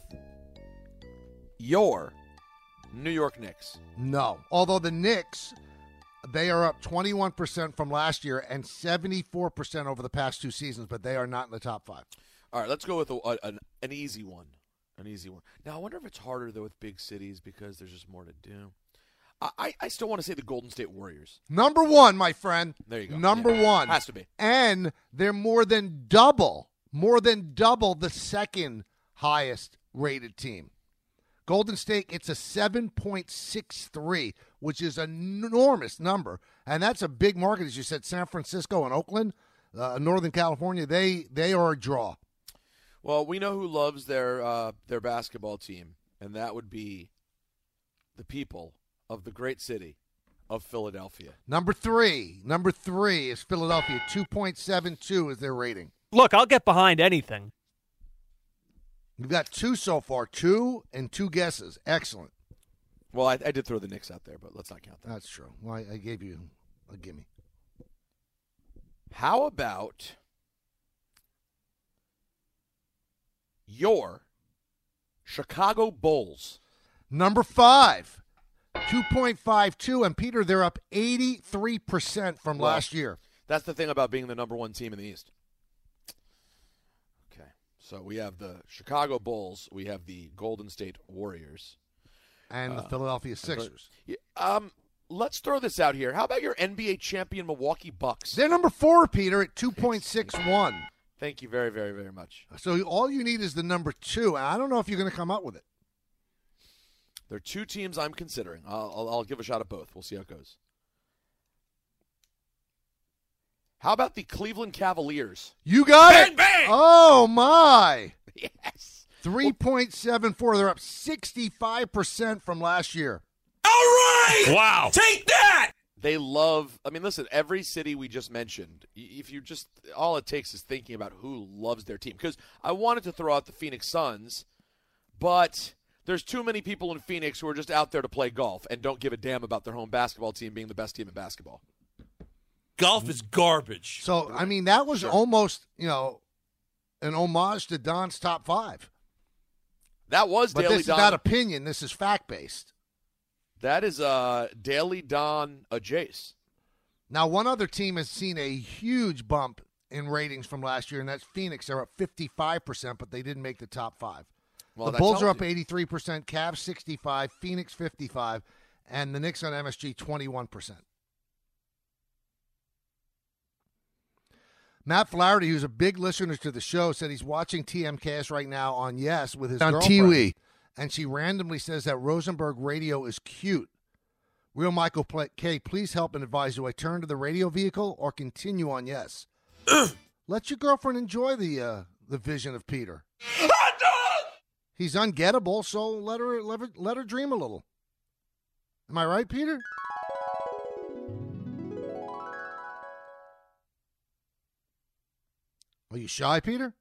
Speaker 5: your New York Knicks.
Speaker 4: No. Although the Knicks, they are up twenty-one percent from last year and seventy-four percent over the past two seasons, but they are not in the top five.
Speaker 5: All right, let's go with a, a, an, an easy one. An easy one. Now, I wonder if it's harder, though, with big cities because there's just more to do. I, I, I still want to say the Golden State Warriors.
Speaker 4: Number one, my friend.
Speaker 5: There you go.
Speaker 4: Number
Speaker 5: yeah.
Speaker 4: one.
Speaker 5: Has to be.
Speaker 4: And they're more than double, more than double the second highest rated team. Golden State, it's a seven point six three, which is an enormous number. And that's a big market, as you said. San Francisco and Oakland, uh, Northern California, they they are a draw.
Speaker 5: Well, we know who loves their uh, their basketball team, and that would be the people of the great city of Philadelphia.
Speaker 4: Number three. Number three is Philadelphia. two point seven two is their rating.
Speaker 11: Look, I'll get behind anything.
Speaker 4: We've got two so far. Two and two guesses. Excellent.
Speaker 5: Well, I, I did throw the Knicks out there, but let's not count that.
Speaker 4: That's true. Well, I, I gave you a gimme.
Speaker 5: How about your Chicago Bulls?
Speaker 4: Number five, two point five two. And, Peter, they're up eighty-three percent from
Speaker 5: well,
Speaker 4: last year.
Speaker 5: That's the thing about being the number one team in the East. Okay, so we have the Chicago Bulls. We have the Golden State Warriors.
Speaker 4: And the uh, Philadelphia Sixers.
Speaker 5: Yeah, um, let's throw this out here. How about your N B A champion Milwaukee Bucks?
Speaker 4: They're number four, Peter, at two point six one.
Speaker 5: Thank you very, very, very much.
Speaker 4: So all you need is the number two, and I don't know if you're going to come up with it.
Speaker 5: There are two teams I'm considering. I'll, I'll, I'll give a shot at both. We'll see how it goes. How about the Cleveland Cavaliers?
Speaker 4: You got
Speaker 5: bang,
Speaker 4: it.
Speaker 5: Bang!
Speaker 4: Oh, my.
Speaker 5: Yes.
Speaker 4: three point seven four. They're up sixty-five percent from last year.
Speaker 5: All right.
Speaker 9: Wow.
Speaker 5: Take that. They love, I mean, listen, every city we just mentioned, if you just, all it takes is thinking about who loves their team. Because I wanted to throw out the Phoenix Suns, but there's too many people in Phoenix who are just out there to play golf and don't give a damn about their home basketball team being the best team in basketball.
Speaker 9: Golf is garbage.
Speaker 4: So, I mean, that was
Speaker 5: Sure.
Speaker 4: almost, you know, an homage to Don's top five.
Speaker 5: That was
Speaker 4: But
Speaker 5: Daily
Speaker 4: this
Speaker 5: Don.
Speaker 4: is not opinion. This is fact-based.
Speaker 5: That is uh, Daily Don uh, Jace.
Speaker 4: Now, one other team has seen a huge bump in ratings from last year, and that's Phoenix. They're up fifty-five percent, but they didn't make the top five.
Speaker 5: Well,
Speaker 4: the
Speaker 5: that
Speaker 4: Bulls
Speaker 5: tells
Speaker 4: are up
Speaker 5: you.
Speaker 4: eighty-three percent, Cavs sixty-five, Phoenix fifty-five, and the Knicks on M S G twenty-one percent. Matt Flaherty, who's a big listener to the show, said he's watching T M K S right now on Yes with his on girlfriend. T V. And she randomly says that Rosenberg radio is cute. Real Michael K, please help and advise. Do I turn to the radio vehicle or continue on Yes? Let your girlfriend enjoy the uh, the vision of Peter. He's ungettable, so let her, let her let her dream a little. Am I right, Peter? Are you shy, Peter?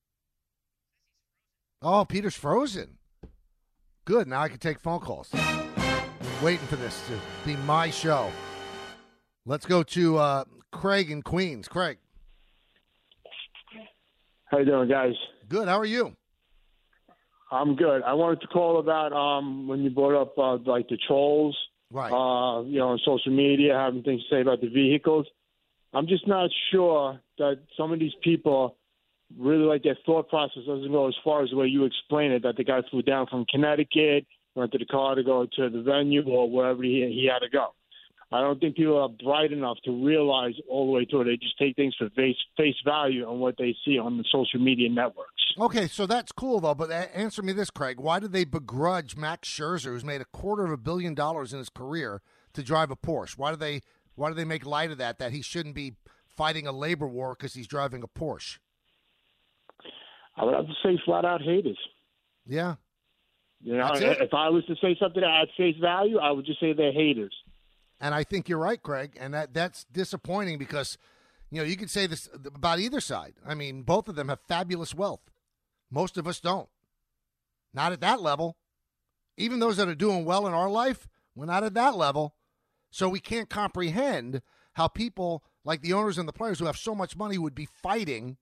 Speaker 4: Oh, Peter's frozen. Good. Now I can take phone calls. Waiting for this to be my show. Let's go to uh, Craig in Queens. Craig.
Speaker 10: How you doing, guys?
Speaker 4: Good. How are you?
Speaker 10: I'm good. I wanted to call about um, when you brought up uh, like the trolls,
Speaker 4: right?
Speaker 10: Uh, you know, on social media having things to say about the vehicles. I'm just not sure that some of these people really, like, their thought process doesn't go as far as the way you explain it. That the guy flew down from Connecticut, rented a car to go to the venue or wherever he he had to go. I don't think people are bright enough to realize all the way through. They just take things for face, face value on what they see on the social media networks.
Speaker 4: Okay, so that's cool, though. But answer me this, Craig. Why do they begrudge Max Scherzer, who's made a quarter of a billion dollars in his career, to drive a Porsche? Why do they why do they make light of that, that he shouldn't be fighting a labor war because he's driving a Porsche?
Speaker 10: I would have to say flat out haters.
Speaker 4: Yeah.
Speaker 10: You know, if I was to say something at face value, I would just say they're haters.
Speaker 4: And I think you're right, Craig, and that, that's disappointing because, you know, you could say this about either side. I mean, both of them have fabulous wealth. Most of us don't. Not at that level. Even those that are doing well in our life, we're not at that level. So we can't comprehend how people like the owners and the players who have so much money would be fighting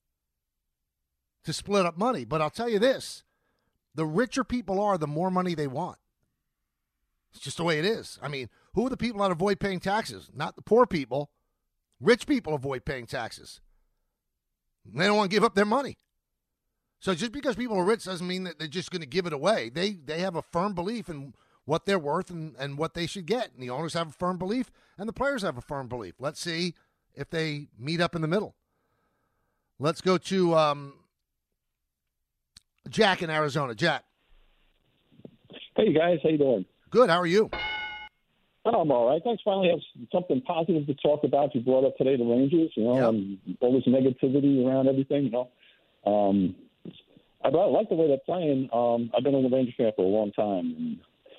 Speaker 4: to split up money. But I'll tell you this, the richer people are, the more money they want. It's just the way it is. I mean, who are the people that avoid paying taxes? Not the poor people. Rich people avoid paying taxes. They don't want to give up their money. So just because people are rich doesn't mean that they're just going to give it away. They they have a firm belief in what they're worth and, and what they should get. And the owners have a firm belief, and the players have a firm belief. Let's see if they meet up in the middle. Let's go to um, Jack in Arizona. Jack.
Speaker 12: Hey, guys. How you doing?
Speaker 4: Good. How are you?
Speaker 12: Oh, I'm all right. Thanks. Finally have something positive to talk about. You brought up today the Rangers, you know, yep. and all this negativity around everything, you know. Um, I, I like the way they're playing. Um, I've been a Ranger fan for a long time. And,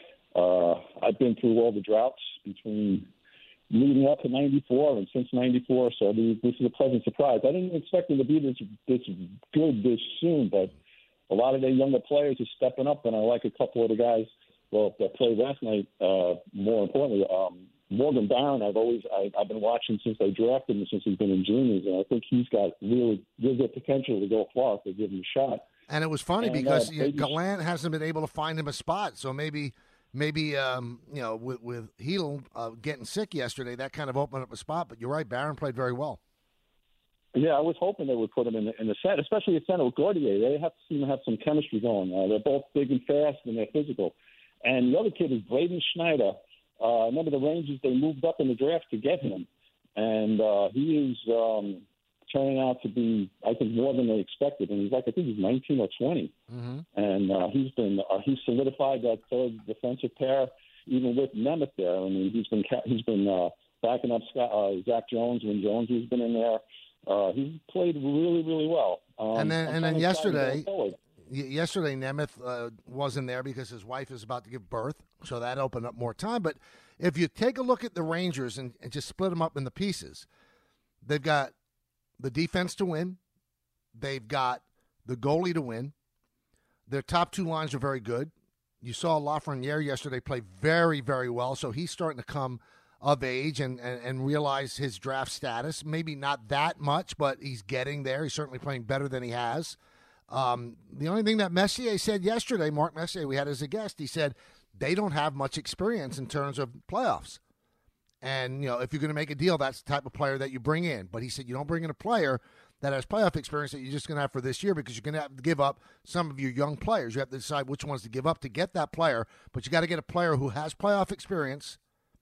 Speaker 12: uh, I've been through all the droughts between leading up to ninety-four and since ninety-four, so the, this is a pleasant surprise. I didn't expect them to be this, this good this soon, but a lot of their younger players are stepping up, and I like a couple of the guys well, that played last night, uh, more importantly, um, Morgan Barron, I've always, I, I've been watching since they drafted him, since he's been in juniors, and I think he's got really, really good potential to go far if they give him a shot.
Speaker 4: And it was funny
Speaker 12: and,
Speaker 4: because
Speaker 12: uh,
Speaker 4: you know, Gallant hasn't been able to find him a spot, so maybe, maybe um, you know, with, with Hedl uh, getting sick yesterday, that kind of opened up a spot, but you're right, Barron played very well.
Speaker 12: Yeah, I was hoping they would put him in the, in the set, especially at center with Gauthier. They have to seem to have some chemistry going. Uh, they're both big and fast, and they're physical. And the other kid is Braden Schneider. Uh, remember the Rangers, they moved up in the draft to get him. And uh, he is um, turning out to be, I think, more than they expected. And he's like, I think he's nineteen or twenty. Mm-hmm. And uh, he's been, uh, he's solidified that third defensive pair, even with Nemeth there. I mean, he's been, he's been uh, backing up Scott, uh, Zach Jones when Jones has been in there. Uh, he's played really, really well. Um,
Speaker 4: and then,
Speaker 12: I'm
Speaker 4: and then yesterday,
Speaker 12: y-
Speaker 4: yesterday Nemeth uh, wasn't there because his wife is about to give birth, so that opened up more time. But if you take a look at the Rangers and, and just split them up in the pieces, they've got the defense to win, they've got the goalie to win. Their top two lines are very good. You saw Lafreniere yesterday play very, very well, so he's starting to come of age and, and, and realize his draft status. Maybe not that much, but he's getting there. He's certainly playing better than he has. Um, the only thing that Messier said yesterday, Mark Messier, we had as a guest, he said they don't have much experience in terms of playoffs. And, you know, if you're going to make a deal, that's the type of player that you bring in. But he said you don't bring in a player that has playoff experience that you're just going to have for this year because you're going to have to give up some of your young players. You have to decide which ones to give up to get that player. But you got to get a player who has playoff experience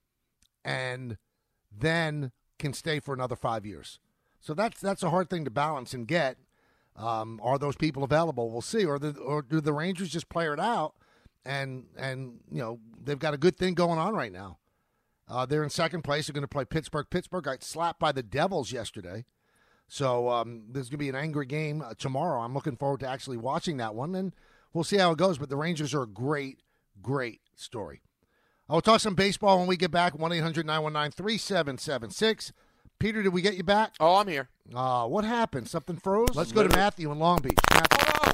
Speaker 4: and then can stay for another five years. So that's that's a hard thing to balance and get. Um, are those people available? We'll see. Or the, or do the Rangers just play it out and and you know they've got a good thing going on right now. Uh, they're in second place. They're going to play Pittsburgh. Pittsburgh got slapped by the Devils yesterday. So um, there's going to be an angry game uh, tomorrow. I'm looking forward to actually watching that one, and we'll see how it goes. But the Rangers are a great, great story. I'll talk some baseball when we get back. one eight hundred nine one nine three seven seven six. Peter, did we get you back?
Speaker 5: Oh, I'm here.
Speaker 4: Uh, what happened? Something froze? Let's go to Matthew in Long Beach. Matthew.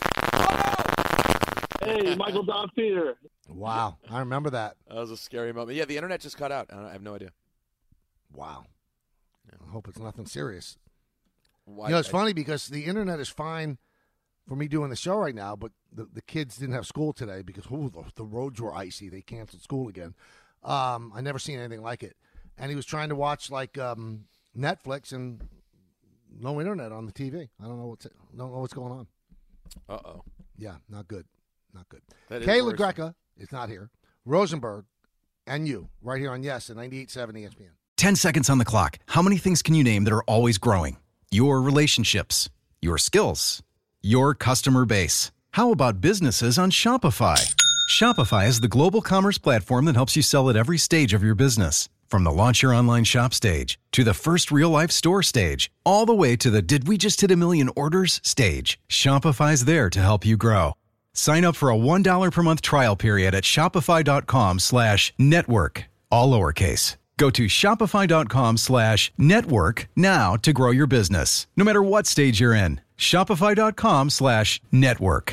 Speaker 6: Hey, Michael Don Peter.
Speaker 4: Wow, I remember that.
Speaker 5: That was a scary moment. Yeah, the internet just cut out. I, don't, I have no idea.
Speaker 4: Wow. I hope it's nothing serious.
Speaker 5: Why,
Speaker 4: you know, it's
Speaker 5: I,
Speaker 4: funny because the internet is fine for me doing the show right now, but the, the kids didn't have school today because ooh, the, the roads were icy. They canceled school again. Um, I never seen anything like it. And he was trying to watch like um, Netflix and no internet on the T V. I don't know what's don't know what's going on.
Speaker 5: Uh oh.
Speaker 4: Yeah, not good. Not good.
Speaker 5: Kayla
Speaker 4: Greca is not here. Rosenberg and you right here on Yes at ninety-eight point seven E S P N.
Speaker 13: Ten seconds on the clock. How many things can you name that are always growing? Your relationships, your skills, your customer base. How about businesses on Shopify? Shopify is the global commerce platform that helps you sell at every stage of your business. From the launch your online shop stage to the first real-life store stage, all the way to the did we just hit a million orders stage. Shopify's there to help you grow. Sign up for a one dollar per month trial period at shopify.com slash network, all lowercase. Go to shopify.com slash network now to grow your business, no matter what stage you're in. Shopify.com slash network.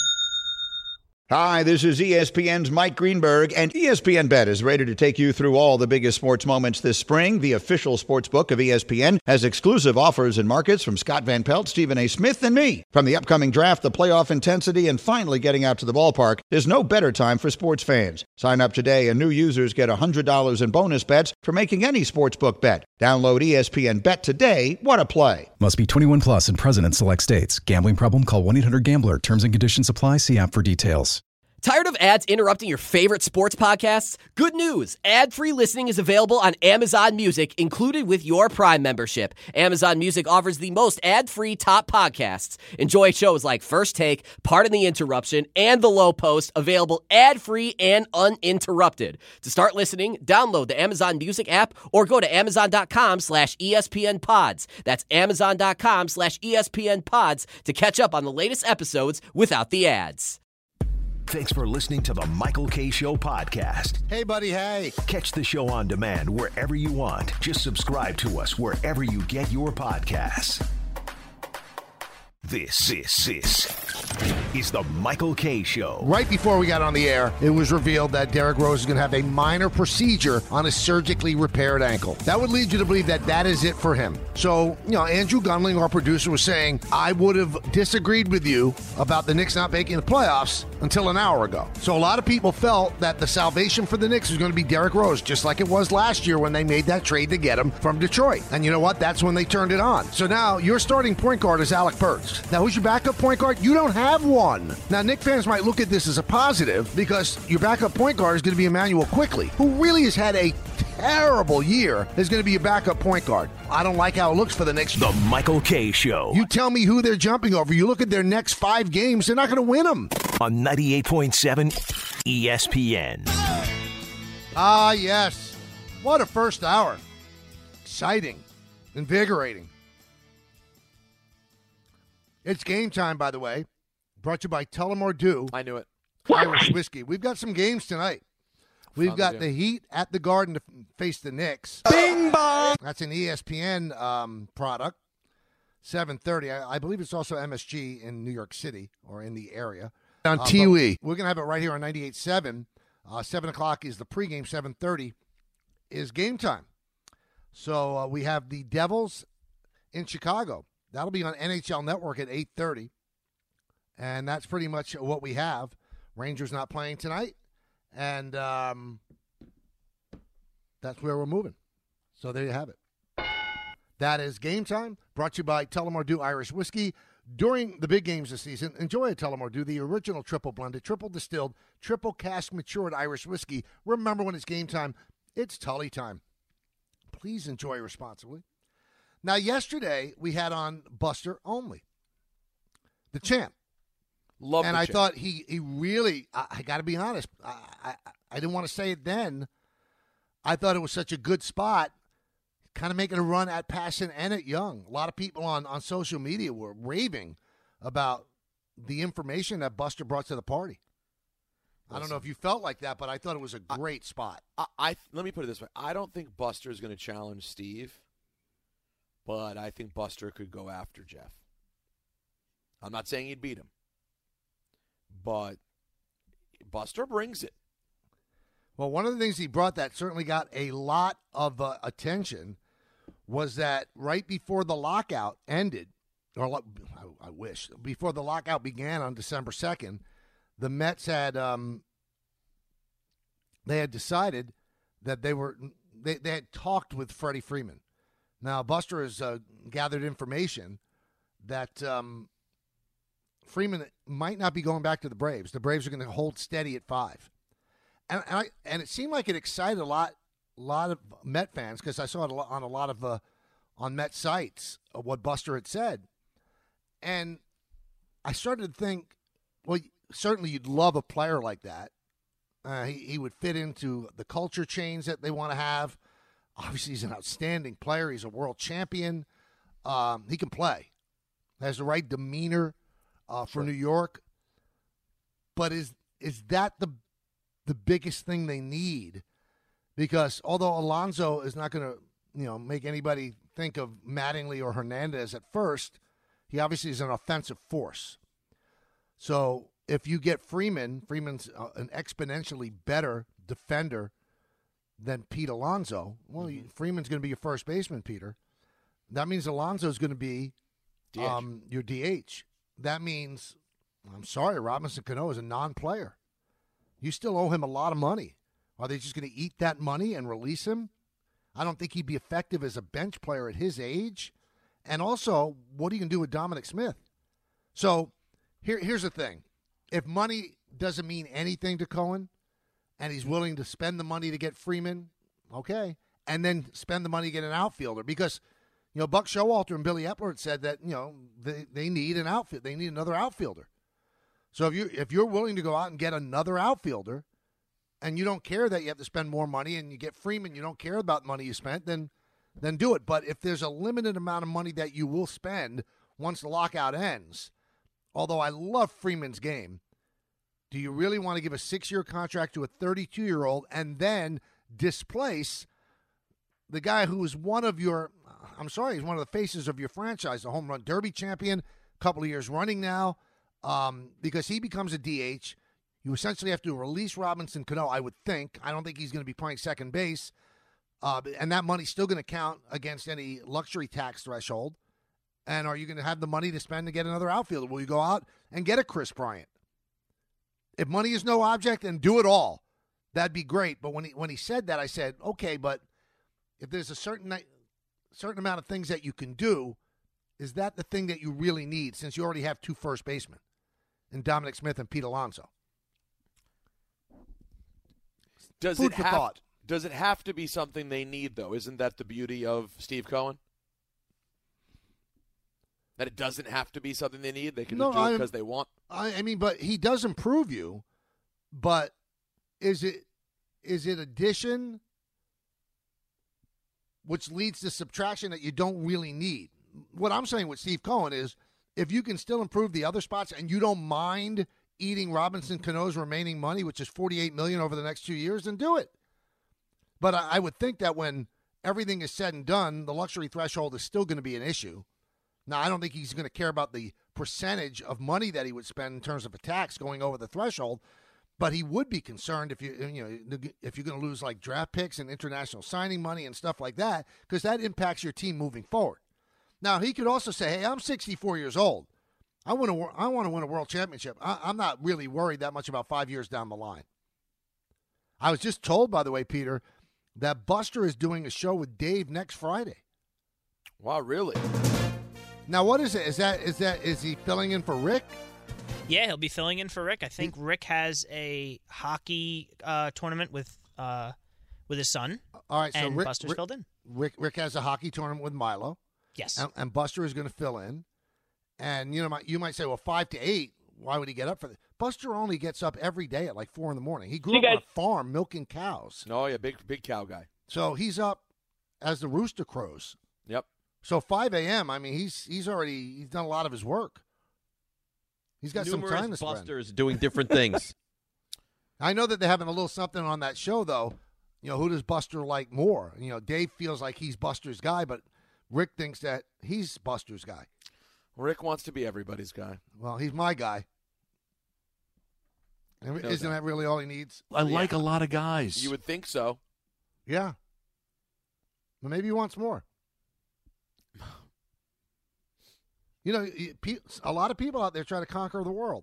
Speaker 14: Hi, this is E S P N's Mike Greenberg, and E S P N Bet is ready to take you through all the biggest sports moments this spring. The official sports book of E S P N has exclusive offers and markets from Scott Van Pelt, Stephen A. Smith, and me. From the upcoming draft, the playoff intensity, and finally getting out to the ballpark, there's no better time for sports fans. Sign up today, and new users get one hundred dollars in bonus bets for making any sportsbook bet. Download E S P N Bet today. What a play.
Speaker 13: Must be twenty-one plus and present in select states. Gambling problem? Call one eight hundred gambler. Terms and conditions apply. See app for details.
Speaker 15: Tired of ads interrupting your favorite sports podcasts? Good news! Ad-free listening is available on Amazon Music, included with your Prime membership. Amazon Music offers the most ad-free top podcasts. Enjoy shows like First Take, Pardon the Interruption, and The Low Post, available ad-free and uninterrupted. To start listening, download the Amazon Music app or go to amazon.com slash ESPN pods. That's amazon.com slash ESPN pods to catch up on the latest episodes without the ads.
Speaker 1: Thanks for listening to the Michael K. Show podcast.
Speaker 4: Hey, buddy, hey.
Speaker 1: Catch the show on demand wherever you want. Just subscribe to us wherever you get your podcasts. This, this, this is the Michael K. Show.
Speaker 4: Right before we got on the air, it was revealed that Derrick Rose is going to have a minor procedure on a surgically repaired ankle. That would lead you to believe that that is it for him. So, you know, Andrew Gunling, our producer, was saying, I would have disagreed with you about the Knicks not making the playoffs until an hour ago. So a lot of people felt that the salvation for the Knicks was going to be Derrick Rose, just like it was last year when they made that trade to get him from Detroit. And you know what? That's when they turned it on. So now your starting point guard is Alec Burks. Now, who's your backup point guard? You don't have one. Now, Knick fans might look at this as a positive because your backup point guard is going to be Emmanuel Quickley, who really has had a terrible year, is going to be your backup point guard. I don't like how it looks for the Knicks.
Speaker 1: The Michael K. Show.
Speaker 4: You tell me who they're jumping over. You look at their next five games, they're not going to win them.
Speaker 1: On ninety-eight point seven E S P N.
Speaker 4: Ah, yes. What a first hour. Exciting. Invigorating. It's game time, by the way. Brought to you by Tullamore Dew.
Speaker 5: I knew it.
Speaker 4: Irish whiskey. We've got some games tonight. We've
Speaker 5: Fun
Speaker 4: got the Heat at the Garden to face the Knicks.
Speaker 14: Bing bong!
Speaker 4: That's an E S P N um, product. seven thirty. I, I believe it's also M S G in New York City or in the area. On uh, T U E. We're going to have it right here on ninety-eight point seven. Uh, seven o'clock is the pregame. seven thirty is game time. So uh, we have the Devils in Chicago. That'll be on N H L Network at eight thirty. And that's pretty much what we have. Rangers not playing tonight. And um, that's where we're moving. So there you have it. That is game time, brought to you by Tullamore Dew Irish Whiskey. During the big games this season, enjoy a Tullamore Dew, the original triple blended, triple distilled, triple cask matured Irish whiskey. Remember, when it's game time, it's Tully time. Please enjoy responsibly. Now, yesterday, we had on Buster Olney, the champ.
Speaker 5: Love
Speaker 4: and
Speaker 5: the
Speaker 4: I
Speaker 5: champ.
Speaker 4: thought he, he really, I, I got to be honest, I, I, I didn't want to say it then. I thought it was such a good spot, kind of making a run at Passan and at Young. A lot of people on, on social media were raving about the information that Buster brought to the party. Listen, I don't know if you felt like that, but I thought it was a great
Speaker 5: I,
Speaker 4: spot.
Speaker 5: I, I Let me put it this way. I don't think Buster is going to challenge Steve but I think Buster could go after Jeff. I'm not saying he'd beat him, but Buster brings it.
Speaker 4: Well, one of the things he brought that certainly got a lot of uh, attention was that right before the lockout ended, or I, I wish, before the lockout began on December second, the Mets had um, they had decided that they were they, they had talked with Freddie Freeman. Now, Buster has uh, gathered information that um, Freeman might not be going back to the Braves. The Braves are going to hold steady at five. And and, I, and it seemed like it excited a lot, lot of Met fans because I saw it a lot, on a lot of uh, on Met sites of what Buster had said, and I started to think, well, certainly you'd love a player like that. Uh, he he would fit into the culture change that they want to have. Obviously, he's an outstanding player. He's a world champion. Um, he can play. Has the right demeanor uh, for
Speaker 5: Sure.
Speaker 4: New York. But is is that the the biggest thing they need? Because although Alonso is not going to, you know, make anybody think of Mattingly or Hernandez at first, he obviously is an offensive force. So if you get Freeman, Freeman's uh, an exponentially better defender than Pete Alonso. Well, mm-hmm. Freeman's going to be your first baseman, Peter. That means Alonso's going to be
Speaker 5: D H.
Speaker 4: Um, your D H. That means, I'm sorry, Robinson Cano is a non-player. You still owe him a lot of money. Are they just going to eat that money and release him? I don't think he'd be effective as a bench player at his age. And also, what are you going to do with Dominic Smith? So here, here's the thing. If money doesn't mean anything to Cohen, and he's willing to spend the money to get Freeman, okay, and then spend the money to get an outfielder, because, you know, Buck Showalter and Billy Epler had said that, you know, they, they need an outfield. They need another outfielder. So if you if you're willing to go out and get another outfielder, and you don't care that you have to spend more money, and you get Freeman, you don't care about money you spent, then then do it. But if there's a limited amount of money that you will spend once the lockout ends, although I love Freeman's game, do you really want to give a six-year contract to a thirty-two-year-old and then displace the guy who is one of your, I'm sorry, he's one of the faces of your franchise, the home run derby champion, a couple of years running now, um, because he becomes a D H. You essentially have to release Robinson Cano, I would think. I don't think he's going to be playing second base, uh, and that money's still going to count against any luxury tax threshold. And are you going to have the money to spend to get another outfielder? Will you go out and get a Chris Bryant? If money is no object, then do it all. That'd be great. But when he when he said that, I said, okay, but if there's a certain certain amount of things that you can do, is that the thing that you really need, since you already have two first basemen in Dominic Smith and Pete Alonso?
Speaker 5: Does
Speaker 4: Food
Speaker 5: it
Speaker 4: for
Speaker 5: have,
Speaker 4: thought.
Speaker 5: Does it have to be something they need, though? Isn't that the beauty of Steve Cohen? That it doesn't have to be something they need? They can
Speaker 4: No,
Speaker 5: just do it
Speaker 4: I'm-
Speaker 5: because they want?
Speaker 4: I, I mean, but he does improve you. But is it is it addition, which leads to subtraction that you don't really need? What I'm saying with Steve Cohen is, if you can still improve the other spots and you don't mind eating Robinson Cano's remaining money, which is forty-eight million dollars over the next two years, then do it. But I, I would think that when everything is said and done, the luxury threshold is still going to be an issue. Now, I don't think he's going to care about the percentage of money that he would spend in terms of a tax going over the threshold, but he would be concerned if you you know if you're going to lose like draft picks and international signing money and stuff like that, because that impacts your team moving forward. Now, he could also say, "Hey, I'm sixty-four years old. I want to I want to win a world championship. I, I'm not really worried that much about five years down the line." I was just told, by the way, Peter, that Buster is doing a show with Dave next Friday.
Speaker 5: Wow, really?
Speaker 4: Now, what is it? Is that is that is he filling in for Rick?
Speaker 16: Yeah, he'll be filling in for Rick. I think Rick has a hockey uh, tournament with uh, with his son.
Speaker 4: All right, so
Speaker 16: and
Speaker 4: Rick,
Speaker 16: Buster's
Speaker 4: Rick,
Speaker 16: filled in.
Speaker 4: Rick Rick has a hockey tournament with Milo.
Speaker 16: Yes,
Speaker 4: and, and Buster is going to fill in. And you know, you might say, well, five to eight. Why would he get up for that? Buster only gets up every day at like four in the morning. He grew
Speaker 5: See,
Speaker 4: up on
Speaker 5: guys.
Speaker 4: a farm milking cows.
Speaker 5: No, yeah, big big cow guy.
Speaker 4: So he's up as the rooster crows.
Speaker 5: Yep.
Speaker 4: So five a.m., I mean, he's he's already he's done a lot of his work. He's got
Speaker 17: Numerous
Speaker 4: some time to spend.
Speaker 17: Busters doing different things.
Speaker 4: I know that they're having a little something on that show, though. You know, who does Buster like more? You know, Dave feels like he's Buster's guy, but Rick thinks that he's Buster's guy.
Speaker 5: Rick wants to be everybody's guy.
Speaker 4: Well, he's my guy. And isn't that really all he needs?
Speaker 17: I like a lot of guys.
Speaker 5: You would think so.
Speaker 4: Yeah. Well, maybe he wants more. You know, a lot of people out there try to conquer the world.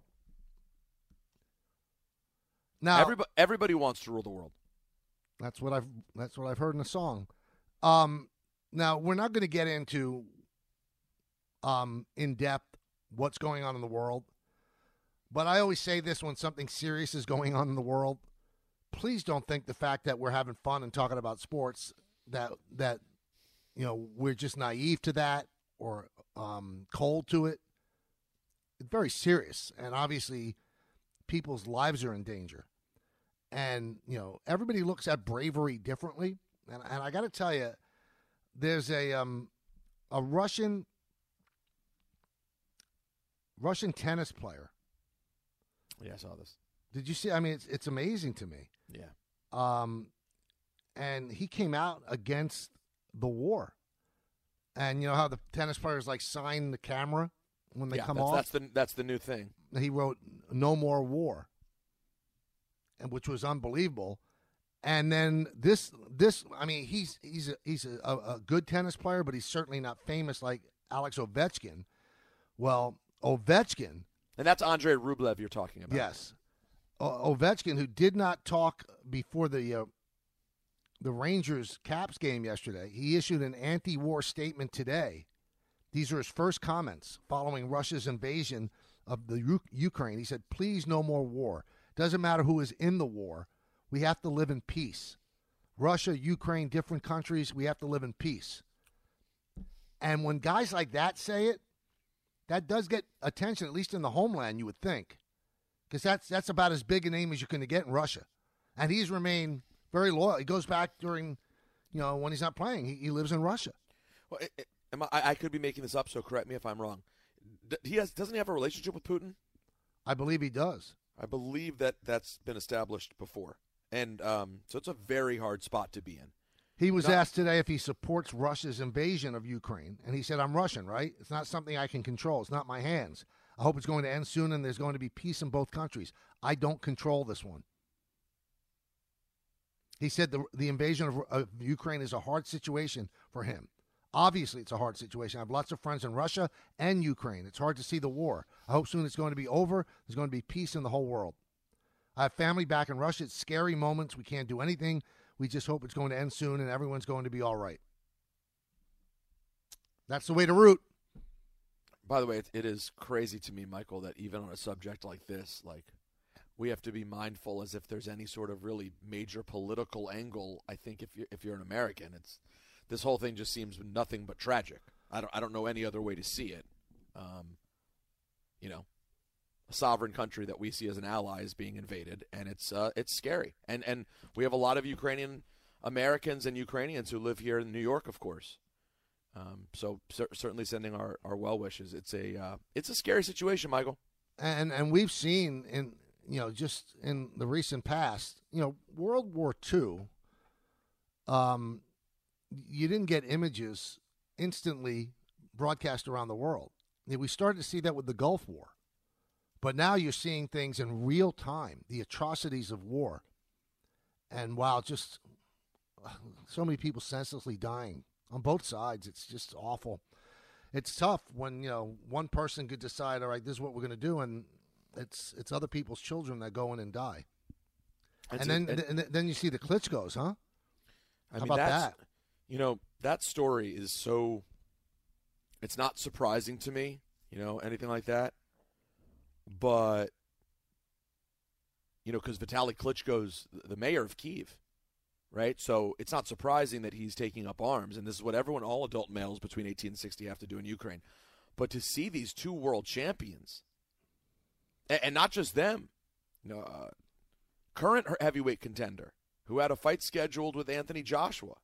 Speaker 4: Now,
Speaker 5: everybody, everybody wants to rule the world.
Speaker 4: That's what I've. That's what I've heard in the song. Um, now we're not going to get into, um, in depth what's going on in the world, but I always say this when something serious is going on in the world. Please don't think the fact that we're having fun and talking about sports that that, you know, we're just naive to that or um, cold to it. It's very serious, and obviously, people's lives are in danger. And, you know, everybody looks at bravery differently. And, and I got to tell you, there's a um, a Russian Russian tennis player.
Speaker 5: Yeah, I saw this.
Speaker 4: Did you see? I mean, it's it's amazing to me.
Speaker 5: Yeah.
Speaker 4: Um, and he came out against the war. And you know how the tennis players like sign the camera when they
Speaker 5: yeah,
Speaker 4: come
Speaker 5: that's,
Speaker 4: off?
Speaker 5: That's the that's the new thing.
Speaker 4: He wrote "No More War," and which was unbelievable. And then this this I mean he's he's a, he's a, a good tennis player, but he's certainly not famous like Alex Ovechkin. Well, Ovechkin,
Speaker 5: and that's Andrei Rublev you're talking about.
Speaker 4: Yes, o- Ovechkin, who did not talk before the uh, the Rangers Caps game yesterday, he issued an anti-war statement today. These are his first comments following Russia's invasion of the U- Ukraine. He said, "Please, no more war. Doesn't matter who is in the war. We have to live in peace. Russia, Ukraine, different countries, we have to live in peace." And when guys like that say it, that does get attention, at least in the homeland, you would think. Because that's, that's about as big a name as you're going to get in Russia. And he's remained very loyal. He goes back during, you know, when he's not playing. He, he lives in Russia.
Speaker 5: Well, it, it, am I, I could be making this up, so correct me if I'm wrong. D- he has doesn't he have a relationship with Putin?
Speaker 4: I believe he does.
Speaker 5: I believe that that's been established before. And um, so it's a very hard spot to be in.
Speaker 4: He was
Speaker 5: Not-
Speaker 4: asked today if he supports Russia's invasion of Ukraine, and he said, "I'm Russian, right? It's not something I can control. It's not my hands. I hope it's going to end soon and there's going to be peace in both countries. I don't control this one." He said the, the invasion of, of Ukraine is a hard situation for him. Obviously, it's a hard situation. I have lots of friends in Russia and Ukraine. It's hard to see the war. I hope soon it's going to be over. There's going to be peace in the whole world. I have family back in Russia. It's scary moments. We can't do anything. We just hope it's going to end soon and everyone's going to be all right. That's the way to root.
Speaker 5: By the way, it, it is crazy to me, Michael, that even on a subject like this, like, we have to be mindful as if there's any sort of really major political angle. I think if you're, if you're an American, it's this whole thing just seems nothing but tragic. I don't I don't know any other way to see it. Um, you know, a sovereign country that we see as an ally is being invaded, and it's uh, it's scary. And and we have a lot of Ukrainian Americans and Ukrainians who live here in New York, of course. Um, so cer- certainly sending our, our well wishes. It's a uh, it's a scary situation, Michael.
Speaker 4: And and we've seen in you know just in the recent past, you know, World War Two. Um, you didn't get images instantly broadcast around the world. We started to see that with the Gulf War, but now you're seeing things in real time. The atrocities of war, and wow, just so many people senselessly dying on both sides. It's just awful. It's tough when, you know, one person could decide, all right, this is what we're going to do, and it's it's other people's children that go in and die.
Speaker 5: That's
Speaker 4: and then
Speaker 5: it.
Speaker 4: and then you see the Klitschko's, huh?
Speaker 5: I
Speaker 4: How
Speaker 5: mean,
Speaker 4: about
Speaker 5: that's,
Speaker 4: that?
Speaker 5: You know, that story is so. It's not surprising to me, you know, anything like that. But, you know, because Vitaly Klitschko's the mayor of Kyiv. Right? So it's not surprising that he's taking up arms, and this is what everyone, all adult males between eighteen and sixty have to do in Ukraine. But to see these two world champions, and, and not just them, you know, uh, current heavyweight contender who had a fight scheduled with Anthony Joshua,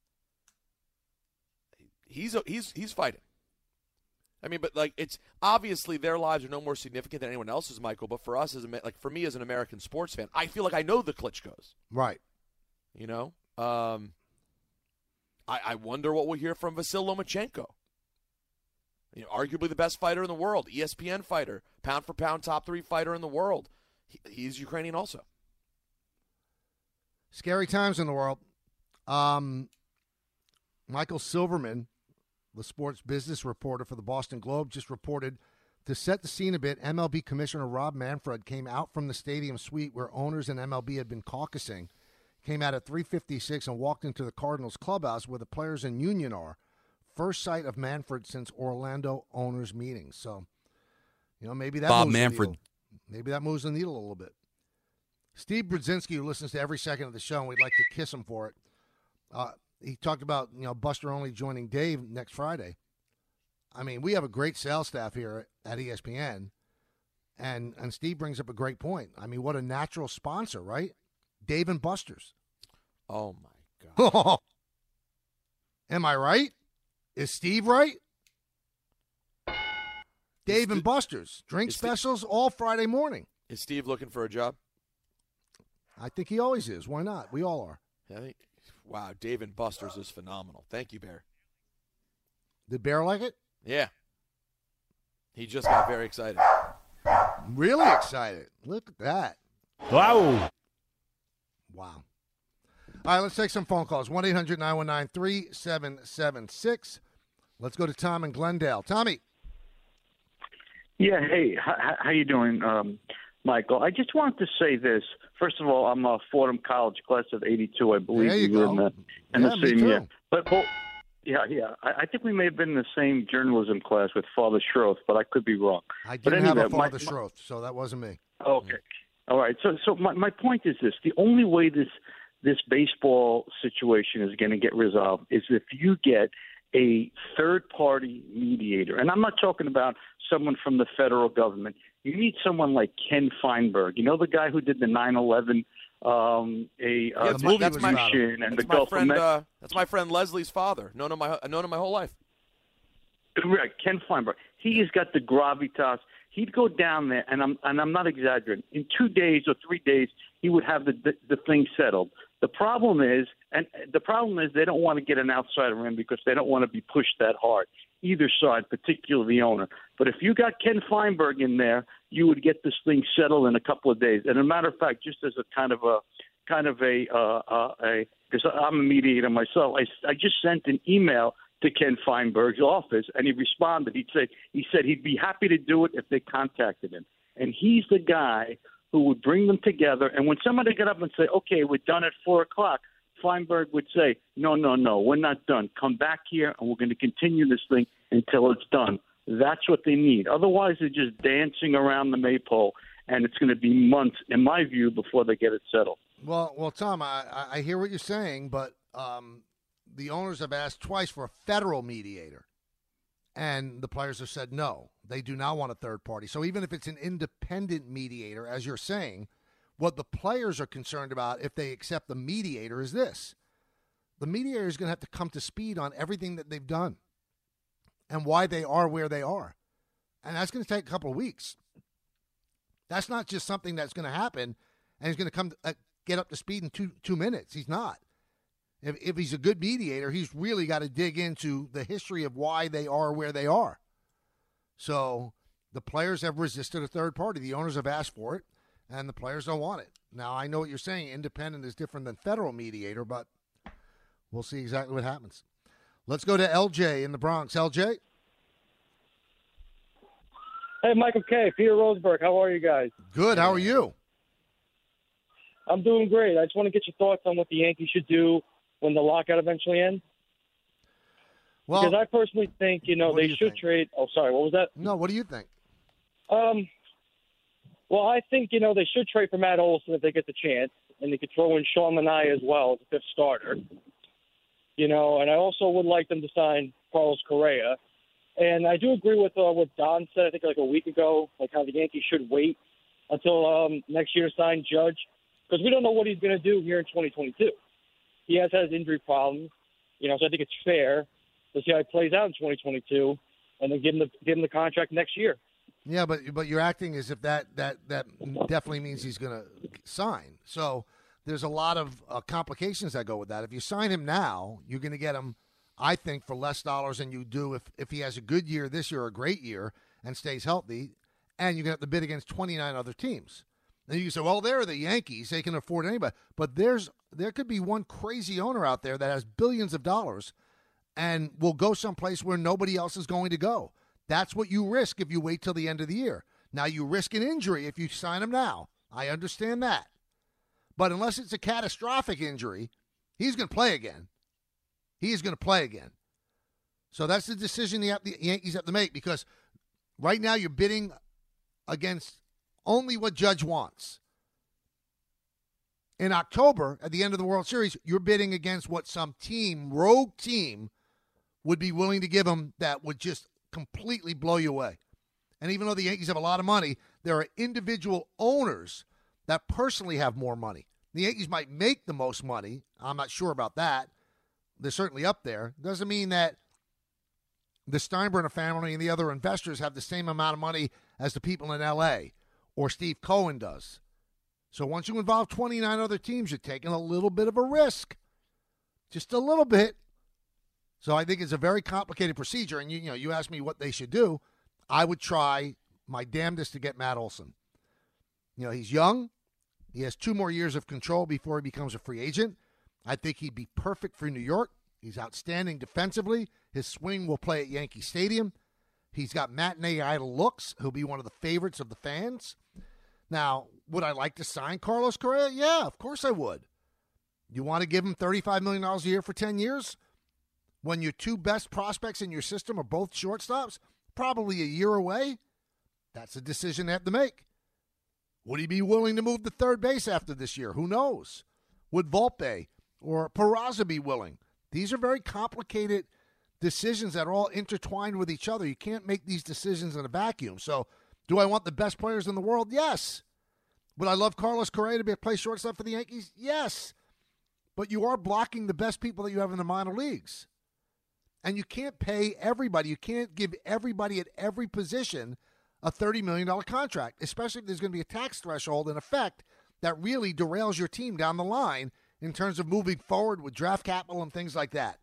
Speaker 5: he's he's he's fighting. I mean, but like it's obviously their lives are no more significant than anyone else's, Michael. But for us, as a, like for me as an American sports fan, I feel like I know the Klitschko's.
Speaker 4: Right.
Speaker 5: You know. Um, I, I wonder what we'll hear from Vasyl Lomachenko. You know, arguably the best fighter in the world, E S P N fighter, pound for pound top three fighter in the world. He, he's Ukrainian also.
Speaker 4: Scary times in the world. Um, Michael Silverman, the sports business reporter for the Boston Globe, just reported, to set the scene a bit, M L B Commissioner Rob Manfred came out from the stadium suite where owners and M L B had been caucusing, came out at three fifty-six and walked into the Cardinals clubhouse where the players and union are. First sight of Manfred since Orlando owners meetings. So, you know, maybe that
Speaker 17: Bob
Speaker 4: moves
Speaker 17: Manfred.
Speaker 4: The needle. Maybe that moves the needle a little bit. Steve Brzezinski, who listens to every second of the show, and we'd like to kiss him for it. Uh, he talked about, you know, Buster Olney joining Dave next Friday. I mean, we have a great sales staff here at E S P N, and and Steve brings up a great point. I mean, what a natural sponsor, right? Dave and Buster's.
Speaker 5: Oh, my God.
Speaker 4: Am I right? Is Steve right? Dave and Buster's. Drink specials all Friday morning.
Speaker 5: Is Steve looking for a job?
Speaker 4: I think he always is. Why not? We all are.
Speaker 5: I think, wow, Dave and Buster's is phenomenal. Thank you, Bear.
Speaker 4: Did Bear like it?
Speaker 5: Yeah. He just got very excited.
Speaker 4: Really excited. Look at that.
Speaker 17: Wow.
Speaker 4: Wow. All right, let's take some phone calls. one eight hundred nine one nine three seven seven six. Let's go to Tom in Glendale. Tommy.
Speaker 18: Yeah, hey, how, how you doing, um, Michael? I just wanted to say this. First of all, I'm a Fordham College class of eighty-two, I believe.
Speaker 4: There you
Speaker 18: we were
Speaker 4: go.
Speaker 18: in the, in
Speaker 4: Yeah,
Speaker 18: the
Speaker 4: me
Speaker 18: same
Speaker 4: too.
Speaker 18: year. But, but yeah, yeah. I, I think we may have been in the same journalism class with Father Schroth, but I could be wrong.
Speaker 4: I
Speaker 18: But
Speaker 4: didn't
Speaker 18: anyway,
Speaker 4: have a
Speaker 18: my-
Speaker 4: Father Schroth, so that wasn't me.
Speaker 18: Okay. All right. So, so my, my point is this: the only way this this baseball situation is going to get resolved is if you get a third-party mediator. And I'm not talking about someone from the federal government. You need someone like Ken Feinberg. You know, the guy who did the nine eleven um, a uh,
Speaker 5: Yeah, that's my, that's my,
Speaker 18: distribution and
Speaker 5: that's
Speaker 18: the
Speaker 5: my
Speaker 18: Gulf
Speaker 5: friend.
Speaker 18: of Mexico.
Speaker 5: Uh, that's my friend Leslie's father. Known him my known him my whole life.
Speaker 18: Right, Ken Feinberg. He has got the gravitas. He'd go down there, and I'm and I'm not exaggerating. In two days or three days, he would have the the, the thing settled. The problem is, and the problem is, they don't want to get an outsider in because they don't want to be pushed that hard. Either side, particularly the owner. But if you got Ken Feinberg in there, you would get this thing settled in a couple of days. And as a matter of fact, just as a kind of a kind of a uh, uh, a because I'm a mediator myself, I I just sent an email to Ken Feinberg's office, and he responded. He'd say he said he'd be happy to do it if they contacted him. And he's the guy who would bring them together. And when somebody got up and say, "Okay, we're done at four o'clock," Feinberg would say, "No, no, no, we're not done. Come back here, and we're going to continue this thing until it's done." That's what they need. Otherwise, they're just dancing around the maypole, and it's going to be months, in my view, before they get it settled.
Speaker 4: Well, well, Tom, I, I hear what you're saying, but um, the owners have asked twice for a federal mediator, and the players have said no. They do not want a third party. So even if it's an independent mediator, as you're saying, what the players are concerned about if they accept the mediator is this. The mediator is going to have to come to speed on everything that they've done and why they are where they are. And that's going to take a couple of weeks. That's not just something that's going to happen and he's going to come uh, get up to speed in two two minutes. He's not. If, if he's a good mediator, he's really got to dig into the history of why they are where they are. So the players have resisted a third party. The owners have asked for it, and the players don't want it. Now, I know what you're saying. Independent is different than federal mediator, but we'll see exactly what happens. Let's go to L J in the Bronx. L J?
Speaker 19: Hey, Michael K., Peter Roseberg. How are you guys?
Speaker 4: Good. How are you?
Speaker 19: I'm doing great. I just want to get your thoughts on what the Yankees should do when the lockout eventually ends.
Speaker 4: Well,
Speaker 19: because I personally think, you know,
Speaker 4: what do
Speaker 19: they
Speaker 4: you
Speaker 19: should
Speaker 4: think?
Speaker 19: trade. Oh, sorry. What was that?
Speaker 4: No, what do you think?
Speaker 19: Um, well, I think, you know, they should trade for Matt Olson if they get the chance, and they could throw in Sean Manaea as well as a fifth starter. You know, and I also would like them to sign Carlos Correa. And I do agree with uh, what Don said, I think like a week ago, like how the Yankees should wait until um, next year to sign Judge, because we don't know what he's going to do here in twenty twenty-two. He has had injury problems, you know, so I think it's fair to see how he plays out in twenty twenty-two and then give him the, give him the contract next year.
Speaker 4: Yeah, but but you're acting as if that that, that definitely means he's going to sign. So there's a lot of uh, complications that go with that. If you sign him now, you're going to get him I think, for less dollars than you do if, if he has a good year this year or a great year and stays healthy, and you're going to have to bid against twenty-nine other teams. Then you can say, well, they're the Yankees. They can afford anybody. But there's there could be one crazy owner out there that has billions of dollars and will go someplace where nobody else is going to go. That's what you risk if you wait till the end of the year. Now, you risk an injury if you sign him now. I understand that. But unless it's a catastrophic injury, he's going to play again. He is going to play again. So that's the decision the Yankees have to make, because right now you're bidding against only what Judge wants. In October, at the end of the World Series, you're bidding against what some team, rogue team, would be willing to give him that would just completely blow you away. And even though the Yankees have a lot of money, there are individual owners that personally have more money. The Yankees might make the most money. I'm not sure about that. They're certainly up there. Doesn't mean that the Steinbrenner family and the other investors have the same amount of money as the people in L A or Steve Cohen does. So once you involve twenty-nine other teams, you're taking a little bit of a risk. Just a little bit. So I think it's a very complicated procedure. And, you, you know, you asked me what they should do. I would try my damnedest to get Matt Olson. You know, he's young. He has two more years of control before he becomes a free agent. I think he'd be perfect for New York. He's outstanding defensively. His swing will play at Yankee Stadium. He's got matinee idol looks. He'll be one of the favorites of the fans. Now, would I like to sign Carlos Correa? Yeah, of course I would. You want to give him thirty-five million dollars a year for ten years? When your two best prospects in your system are both shortstops, probably a year away? That's a decision they have to make. Would he be willing to move to third base after this year? Who knows? Would Volpe or Peraza be willing? These are very complicated decisions that are all intertwined with each other. You can't make these decisions in a vacuum. So, do I want the best players in the world? Yes. Would I love Carlos Correa to be a play shortstop for the Yankees? Yes. But you are blocking the best people that you have in the minor leagues. And you can't pay everybody. You can't give everybody at every position a thirty million dollars contract, especially if there's going to be a tax threshold in effect that really derails your team down the line in terms of moving forward with draft capital and things like that.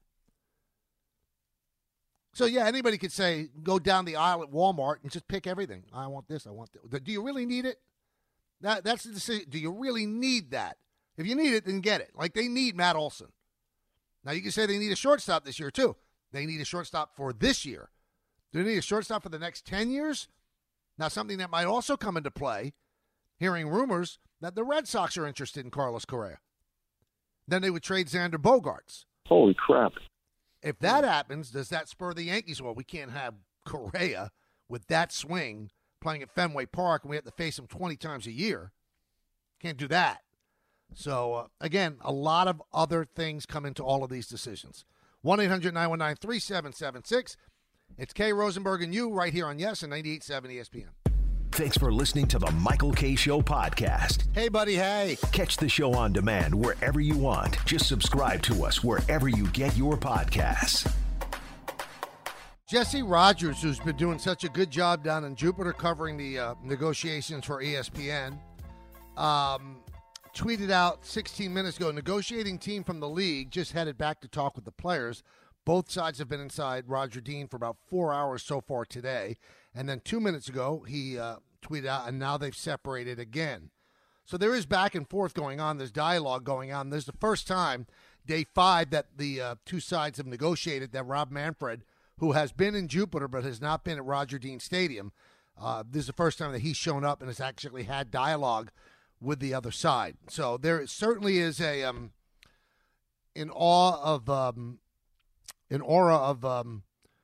Speaker 4: So, yeah, anybody could say, go down the aisle at Walmart and just pick everything. I want this, I want that. Do you really need it? That, that's the decision. Do you really need that? If you need it, then get it. Like, they need Matt Olson. Now, you can say they need a shortstop this year, too. They need a shortstop for this year. Do they need a shortstop for the next ten years? Now, something that might also come into play, hearing rumors that the Red Sox are interested in Carlos Correa. Then they would trade Xander Bogaerts.
Speaker 12: Holy crap.
Speaker 4: If that happens, does that spur the Yankees? Well, we can't have Correa with that swing playing at Fenway Park, and we have to face him twenty times a year. Can't do that. So, uh, again, a lot of other things come into all of these decisions. one eight hundred nine one nine three seven seven six. It's Kay Rosenberg and you right here on Yes and ninety-eight point seven E S P N.
Speaker 1: Thanks for listening to the Michael Kay Show podcast.
Speaker 4: Hey, buddy, hey.
Speaker 1: Catch the show on demand wherever you want. Just subscribe to us wherever you get your podcasts.
Speaker 4: Jesse Rogers, who's been doing such a good job down in Jupiter covering the uh, negotiations for E S P N, um, tweeted out sixteen minutes ago, negotiating team from the league just headed back to talk with the players. Both sides have been inside Roger Dean for about four hours so far today. And then two minutes ago, he uh, tweeted out, and now they've separated again. So there is back and forth going on. There's dialogue going on. There's the first time, day five, that the uh, two sides have negotiated, that Rob Manfred, who has been in Jupiter but has not been at Roger Dean Stadium, uh, this is the first time that he's shown up and has actually had dialogue with the other side. So there certainly is a um, an awe of um, an aura of um,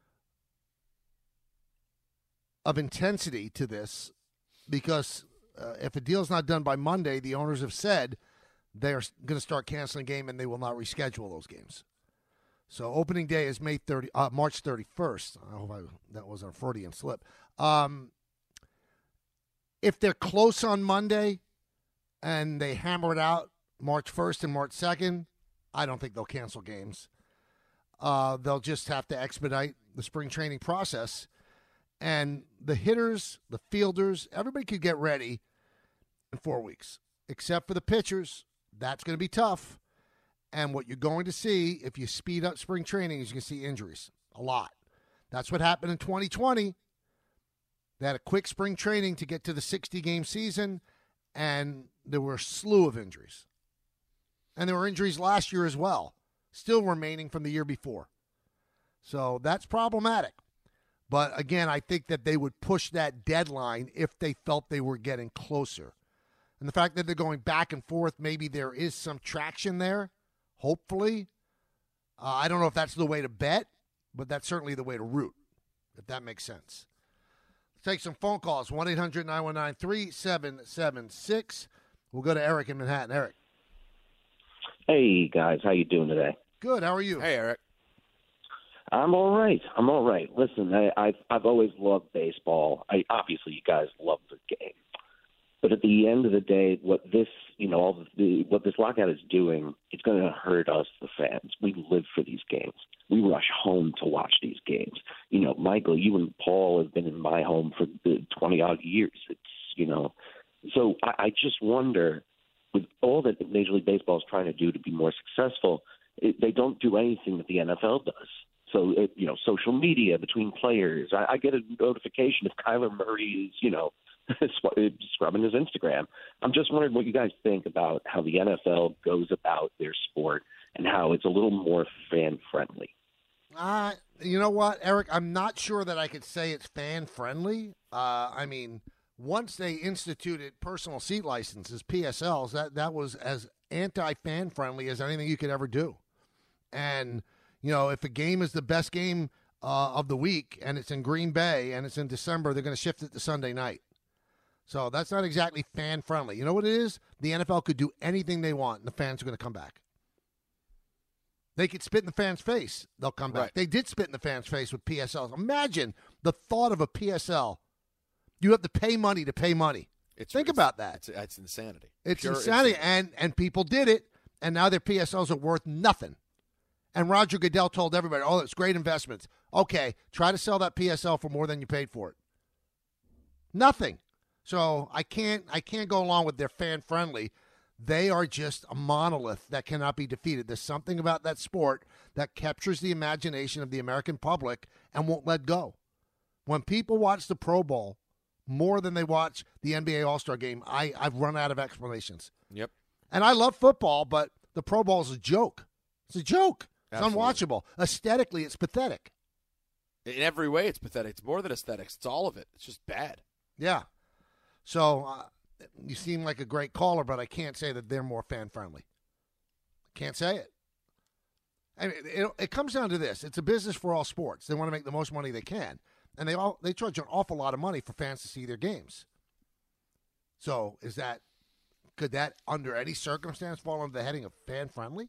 Speaker 4: of intensity to this, because uh, if a deal's not done by Monday, the owners have said they're going to start canceling game and they will not reschedule those games. So opening day is May thirtieth, uh, March thirty-first. I hope I, that was a Freudian slip. Um, if they're close on Monday and they hammer it out March first and March second, I don't think they'll cancel games. Uh, they'll just have to expedite the spring training process. And the hitters, the fielders, everybody could get ready in four weeks, except for the pitchers. That's going to be tough. And what you're going to see, if you speed up spring training, is you're going to see injuries. A lot. That's what happened in twenty twenty. They had a quick spring training to get to the sixty-game season, and there were a slew of injuries. And there were injuries last year as well, still remaining from the year before. So that's problematic. But, again, I think that they would push that deadline if they felt they were getting closer. And the fact that they're going back and forth, maybe there is some traction there, hopefully. Uh, I don't know if that's the way to bet, but that's certainly the way to root, if that makes sense. Let's take some phone calls, one eight hundred nine one nine three seven seven six. We'll go to Eric in Manhattan. Eric.
Speaker 17: Hey, guys. How you doing today?
Speaker 4: Good. How are you?
Speaker 5: Hey, Eric.
Speaker 17: I'm all right. I'm all right. Listen, I, I've I've always loved baseball. I obviously you guys love the game, but at the end of the day, what this you know all the what this lockout is doing, it's going to hurt us, the fans. We live for these games. We rush home to watch these games. You know, Michael, you and Paul have been in my home for twenty odd years. It's you know, so I, I just wonder, with all that Major League Baseball is trying to do to be more successful, it, they don't do anything that the N F L does. So, it, you know, social media between players. I, I get a notification if Kyler Murray is, you know, scrubbing his Instagram. I'm just wondering what you guys think about how the N F L goes about their sport and how it's a little more fan-friendly.
Speaker 4: Uh, you know what, Eric? I'm not sure that I could say it's fan-friendly. Uh, I mean, once they instituted personal seat licenses, P S Ls, that, that was as anti-fan-friendly as anything you could ever do. And you know, if a game is the best game uh, of the week and it's in Green Bay and it's in December, they're going to shift it to Sunday night. So that's not exactly fan-friendly. You know what it is? The N F L could do anything they want, and the fans are going to come back. They could spit in the fans' face. They'll come back. Right. They did spit in the fans' face with P S Ls. Imagine the thought of a P S L. You have to pay money to pay money.
Speaker 5: It's,
Speaker 4: Think
Speaker 5: it's,
Speaker 4: about that.
Speaker 5: It's, it's insanity.
Speaker 4: It's
Speaker 5: Pure
Speaker 4: insanity,
Speaker 5: insanity.
Speaker 4: and and people did it, and now their P S Ls are worth nothing. And Roger Goodell told everybody, oh, it's great investments. Okay, try to sell that P S L for more than you paid for it. Nothing. So I can't I can't go along with their fan-friendly. They are just a monolith that cannot be defeated. There's something about that sport that captures the imagination of the American public and won't let go. When people watch the Pro Bowl more than they watch the N B A All-Star Game, I, I've run out of explanations.
Speaker 5: Yep.
Speaker 4: And I love football, but the Pro Bowl is a joke. It's a joke. It's
Speaker 5: Absolutely.
Speaker 4: unwatchable. Aesthetically, it's pathetic.
Speaker 5: In every way, it's pathetic. It's more than aesthetics. It's all of it. It's just bad.
Speaker 4: Yeah. So uh, you seem like a great caller, but I can't say that they're more fan-friendly. Can't say it. I mean, it, it comes down to this. It's a business for all sports. They want to make the most money they can. And they all they charge an awful lot of money for fans to see their games. So is that, could that under any circumstance fall under the heading of fan-friendly?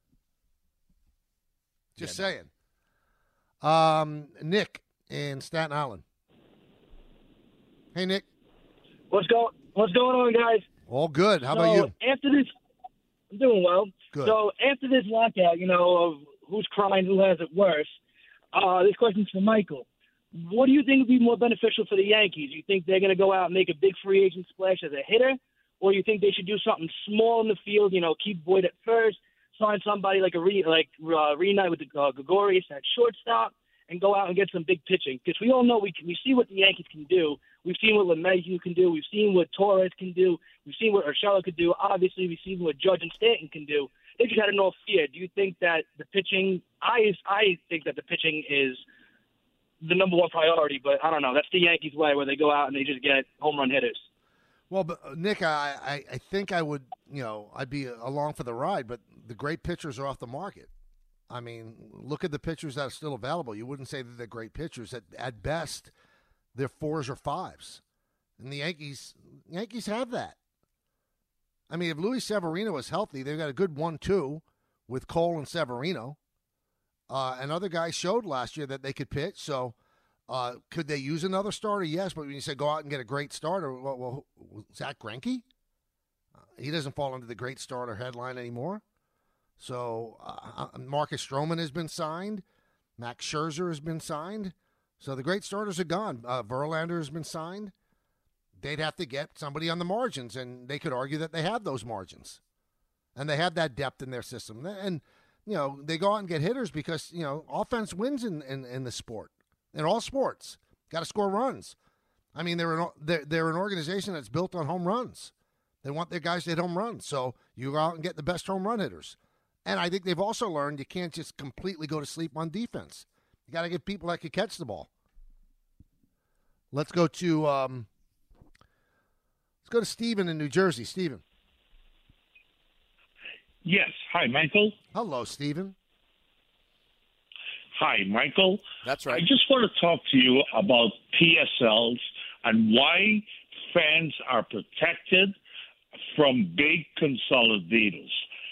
Speaker 4: Just yeah, saying. No. Um, Nick in Staten Island. Hey, Nick.
Speaker 20: What's going What's going on, guys?
Speaker 4: All good. How
Speaker 20: so
Speaker 4: about you?
Speaker 20: After this, I'm doing well.
Speaker 4: Good.
Speaker 20: So after this lockout, you know, of who's crying, who has it worse, uh, this question's for Michael. What do you think would be more beneficial for the Yankees? You think they're going to go out and make a big free agent splash as a hitter, or you think they should do something small in the field, you know, keep Boyd at first, sign somebody like a re, like uh, reunite with the, uh, Gregorius at shortstop, and go out and get some big pitching? Because we all know we can, we see what the Yankees can do. We've seen what LeMahieu can do. We've seen what Torres can do. We've seen what Urshela could do. Obviously, we've seen what Judge and Stanton can do. They just had an off year. Do you think that the pitching? I I think that the pitching is the number one priority, but I don't know. That's the Yankees' way, where they go out and they just get home run hitters.
Speaker 4: Well, but uh, Nick, I, I, I think I would, you know, I'd be along for the ride, but the great pitchers are off the market. I mean, look at the pitchers that are still available. You wouldn't say that they're great pitchers. At, at best, they're fours or fives. And the Yankees, Yankees have that. I mean, if Luis Severino is healthy, they've got a good one two with Cole and Severino. Uh, and other guys showed last year that they could pitch. So uh, could they use another starter? Yes, but when you say go out and get a great starter, well, well Zach Greinke? Uh, he doesn't fall into the great starter headline anymore. So uh, Marcus Stroman has been signed. Max Scherzer has been signed. So the great starters are gone. Uh, Verlander has been signed. They'd have to get somebody on the margins, and they could argue that they have those margins. and they have that depth in their system. And, you know, they go out and get hitters because, you know, offense wins in, in, in the sport, in all sports. Got to score runs. I mean, they're an, they're, they're an organization that's built on home runs. They want their guys to hit home runs. So you go out and get the best home run hitters. And I think they've also learned you can't just completely go to sleep on defense. You got to get people that can catch the ball. Let's go to um, let's go to Steven in New Jersey. Steven.
Speaker 21: Yes. Hi, Michael.
Speaker 4: Hello, Steven.
Speaker 21: Hi, Michael.
Speaker 5: That's right.
Speaker 21: I just want to talk to you about P S Ls and why fans are protected from big consolidators.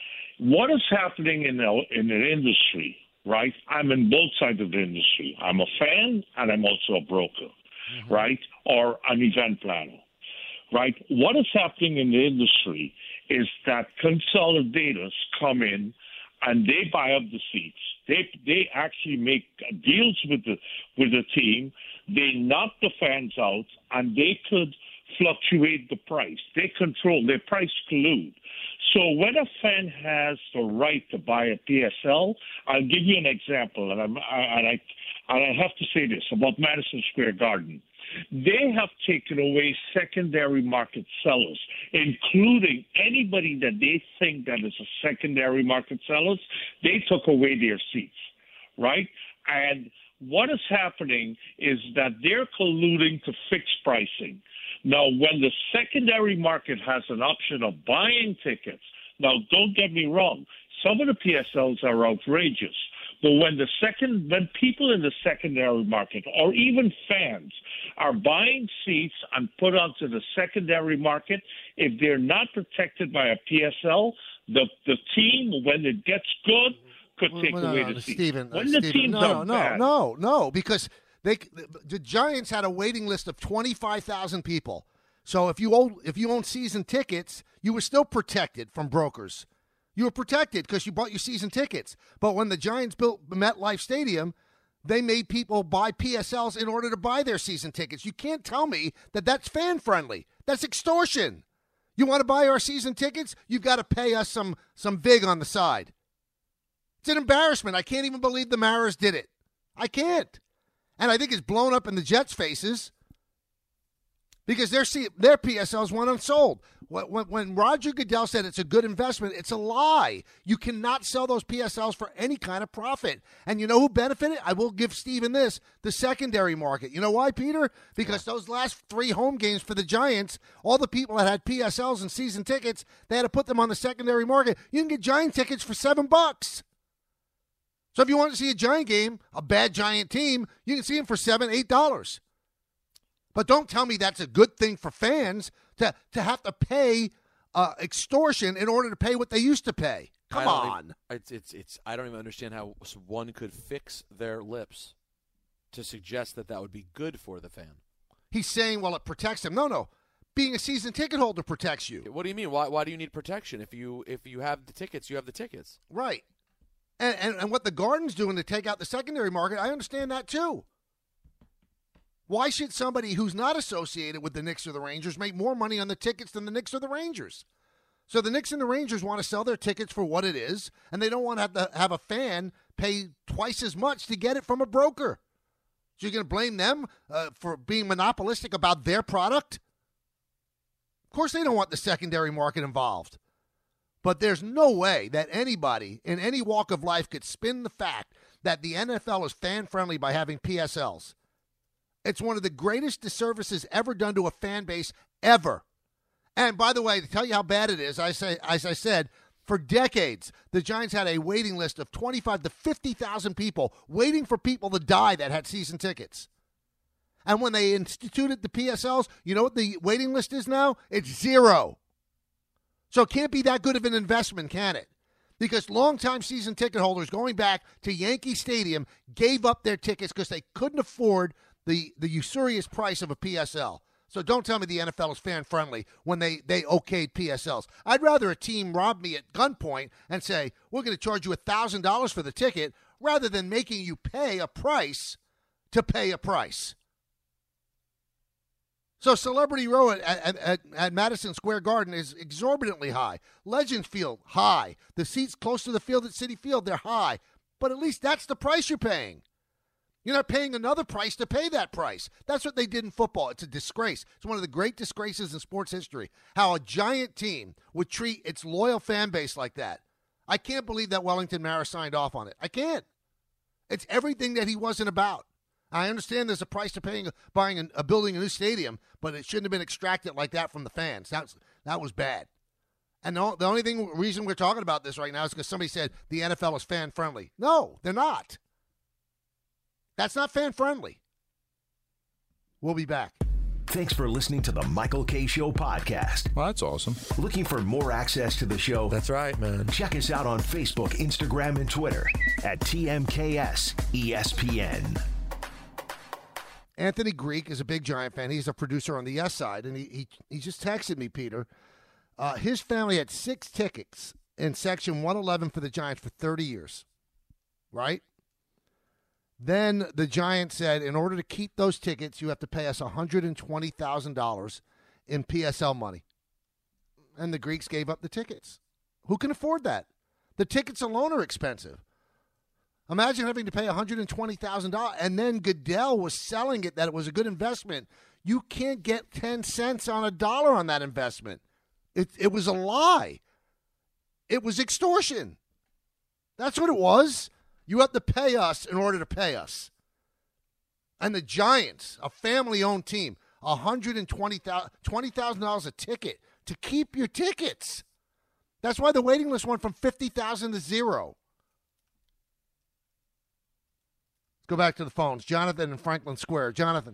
Speaker 21: What is happening in the in the industry, right? I'm in both sides of the industry. I'm a fan and I'm also a broker, mm-hmm. right? Or an event planner, right? What is happening in the industry is that consolidators come in and they buy up the seats. They they actually make deals with the with the team. They knock the fans out, and they could fluctuate the price. They control. They price collude. So when a fan has the right to buy a P S L, I'll give you an example, and, I'm, I, and I and I have to say this about Madison Square Garden. They have taken away secondary market sellers, including anybody that they think that is a secondary market sellers. They took away their seats, right? And what is happening is that they're colluding to fix pricing. Now, when the secondary market has an option of buying tickets, now don't get me wrong, some of the P S Ls are outrageous. But when the second, when people in the secondary market or even fans are buying seats and put onto the secondary market, if they're not protected by a P S L, the the team, when it gets good, could take
Speaker 4: well, no,
Speaker 21: away
Speaker 4: no,
Speaker 21: the seat.
Speaker 4: Steven,
Speaker 21: when
Speaker 4: uh,
Speaker 21: the
Speaker 4: Steven,
Speaker 21: team
Speaker 4: no,
Speaker 21: does
Speaker 4: no,
Speaker 21: bad,
Speaker 4: no, no, no, because they the Giants had a waiting list of twenty-five thousand people. So if you own if you own season tickets, you were still protected from brokers. You were protected because you bought your season tickets. But when the Giants built MetLife Stadium, they made people buy P S Ls in order to buy their season tickets. You can't tell me that that's fan-friendly. That's extortion. You want to buy our season tickets? You've got to pay us some some vig on the side. It's an embarrassment. I can't even believe the Maras did it. I can't. And I think it's blown up in the Jets' faces because their their P S Ls went unsold. When, when Roger Goodell said it's a good investment, it's a lie. You cannot sell those P S Ls for any kind of profit. And you know who benefited? I will give Steven this, the secondary market. You know why, Peter? Because those last three home games for the Giants, all the people that had P S Ls and season tickets, they had to put them on the secondary market. You can get Giant tickets for seven bucks. So if you want to see a Giant game, a bad Giant team, you can see them for seven, eight dollars. But don't tell me that's a good thing for fans to, to have to pay uh, extortion in order to pay what they used to pay. Come
Speaker 5: I
Speaker 4: on.
Speaker 5: Even, it's, it's, it's, I don't even understand how one could fix their lips to suggest that that would be good for the fan.
Speaker 4: He's saying, well, it protects him. No, no. Being a season ticket holder protects you.
Speaker 5: What do you mean? Why, why do you need protection? If you if you have the tickets, you have the tickets.
Speaker 4: Right. And, and, and what the Garden's doing to take out the secondary market, I understand that too. Why should somebody who's not associated with the Knicks or the Rangers make more money on the tickets than the Knicks or the Rangers? So the Knicks and the Rangers want to sell their tickets for what it is, and they don't want to have, to have a fan pay twice as much to get it from a broker. So you're going to blame them uh, for being monopolistic about their product? Of course they don't want the secondary market involved. But there's no way that anybody in any walk of life could spin the fact that the N F L is fan-friendly by having P S Ls. It's one of the greatest disservices ever done to a fan base ever. And by the way, to tell you how bad it is, I say, as I said, for decades, the Giants had a waiting list of twenty-five to fifty thousand people waiting for people to die that had season tickets. And when they instituted the P S Ls, you know what the waiting list is now? It's zero. So it can't be that good of an investment, can it? Because longtime season ticket holders going back to Yankee Stadium gave up their tickets because they couldn't afford the, the usurious price of a P S L. So don't tell me the N F L is fan-friendly when they, they okayed P S Ls. I'd rather a team rob me at gunpoint and say, we're going to charge you one thousand dollars for the ticket rather than making you pay a price to pay a price. So Celebrity Row at, at, at, at Madison Square Garden is exorbitantly high. Legends Field, high. The seats close to the field at Citi Field, they're high. But at least that's the price you're paying. You're not paying another price to pay that price. That's what they did in football. It's a disgrace. It's one of the great disgraces in sports history, how a giant team would treat its loyal fan base like that. I can't believe that Wellington Mara signed off on it. I can't. It's everything that he wasn't about. I understand there's a price to paying, buying a, a building a new stadium, but it shouldn't have been extracted like that from the fans. That was, that was bad. And the, the only thing reason we're talking about this right now is because somebody said the N F L is fan-friendly. No, they're not. That's not fan-friendly. We'll be back.
Speaker 1: Thanks for listening to the Michael Kay Show podcast.
Speaker 3: Well, that's awesome.
Speaker 1: Looking for more access to the show?
Speaker 3: That's right, man.
Speaker 1: Check us out on Facebook, Instagram, and Twitter at T M K S E S P N.
Speaker 4: Anthony Greek is a big Giant fan. He's a producer on the Yes Side, and he he, he just texted me, Peter. Uh, his family had six tickets in Section one eleven for the Giants for thirty years, right? Then the Giants said, in order to keep those tickets, you have to pay us one hundred twenty thousand dollars in P S L money. And the Greeks gave up the tickets. Who can afford that? The tickets alone are expensive. Imagine having to pay one hundred twenty thousand dollars, and then Goodell was selling it that it was a good investment. You can't get ten cents on a dollar on that investment. It, it was a lie. It was extortion. That's what it was. You have to pay us in order to pay us. And the Giants, a family-owned team, one hundred twenty thousand dollars a ticket to keep your tickets. That's why the waiting list went from fifty thousand to zero. Go back to the phones. Jonathan in Franklin Square. Jonathan.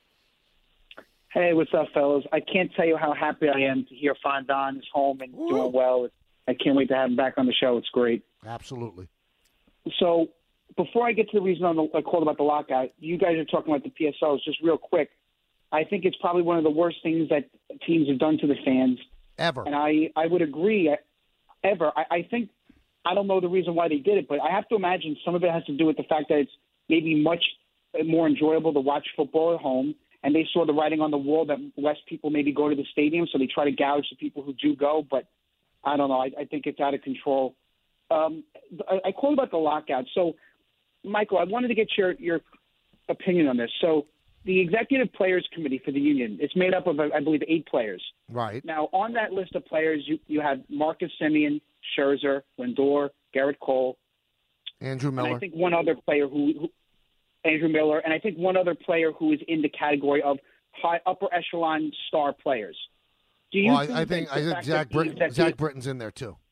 Speaker 2: Hey, what's up, fellas? I can't tell you how happy I am to hear Fondon is home and Ooh. doing well. I can't wait to have him back on the show. It's great.
Speaker 4: Absolutely.
Speaker 2: So before I get to the reason on the, I called about the lockout, you guys are talking about the P S Ls. Just real quick, I think it's probably one of the worst things that teams have done to the fans.
Speaker 4: Ever.
Speaker 2: And I, I would agree. Ever. I, I think, I don't know the reason why they did it, but I have to imagine some of it has to do with the fact that it's maybe much more enjoyable to watch football at home, and they saw the writing on the wall that less people maybe go to the stadium, so they try to gouge the people who do go. But I don't know. I, I think it's out of control. Um, I, I called about the lockout. So, Michael, I wanted to get your, your opinion on this. So the Executive Players Committee for the union, it's made up of, I believe, eight players.
Speaker 4: Right.
Speaker 2: Now, on that list of players, you, you have Marcus Semien, Scherzer, Lindor, Garrett Cole,
Speaker 4: Andrew Miller.
Speaker 2: And I think one other player who, who Andrew Miller, and I think one other player who is in the category of high upper echelon star players. Do you
Speaker 4: well,
Speaker 2: think
Speaker 4: I, I think, I think Zach, Britton, executive, Zach Britton's in there too.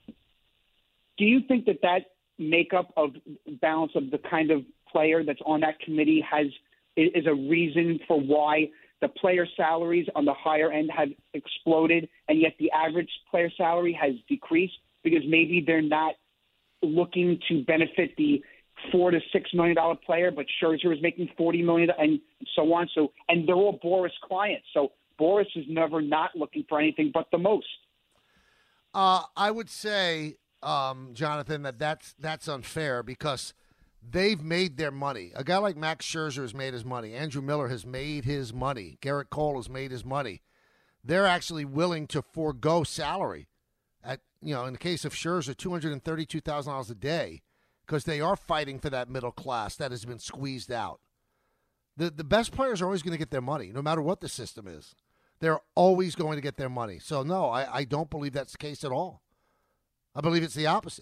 Speaker 2: Do you think that that makeup of balance of the kind of player that's on that committee has is a reason for why the player salaries on the higher end have exploded, and yet the average player salary has decreased because maybe they're not looking to benefit the four to six million dollar player, but Scherzer is making forty million, and so on. So, and they're all Boris clients. So Boris is never not looking for anything but the most.
Speaker 4: Uh, I would say, um, Jonathan, that that's that's unfair because they've made their money. A guy like Max Scherzer has made his money. Andrew Miller has made his money. Garrett Cole has made his money. They're actually willing to forego salary. At you know, in the case of Scherzer, two hundred thirty-two thousand dollars a day. Because they are fighting for that middle class that has been squeezed out. The the best players are always going to get their money, no matter what the system is. They're always going to get their money. So, no, I, I don't believe that's the case at all. I believe it's the opposite.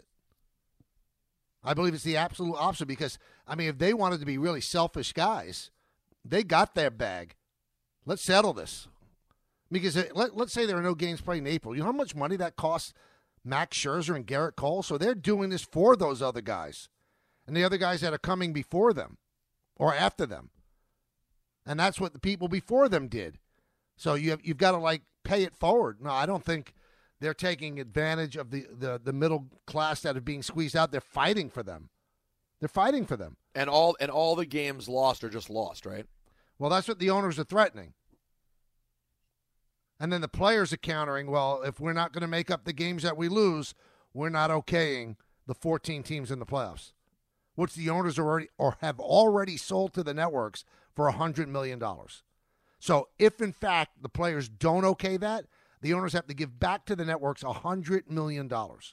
Speaker 4: I believe it's the absolute opposite because, I mean, if they wanted to be really selfish guys, they got their bag. Let's settle this. Because it, let, let's say there are no games played in April. You know how much money that costs Max Scherzer and Garrett Cole? So they're doing this for those other guys and the other guys that are coming before them or after them. And that's what the people before them did. So you have, you've got to, like, pay it forward. No, I don't think they're taking advantage of the, the, the middle class that are being squeezed out. They're fighting for them. They're fighting for them.
Speaker 5: And all and all the games lost are just lost, right?
Speaker 4: Well, that's what the owners are threatening. And then the players are countering, well, if we're not going to make up the games that we lose, we're not okaying the fourteen teams in the playoffs, which the owners are already or have already sold to the networks for one hundred million dollars. So if, in fact, the players don't okay that, the owners have to give back to the networks one hundred million dollars.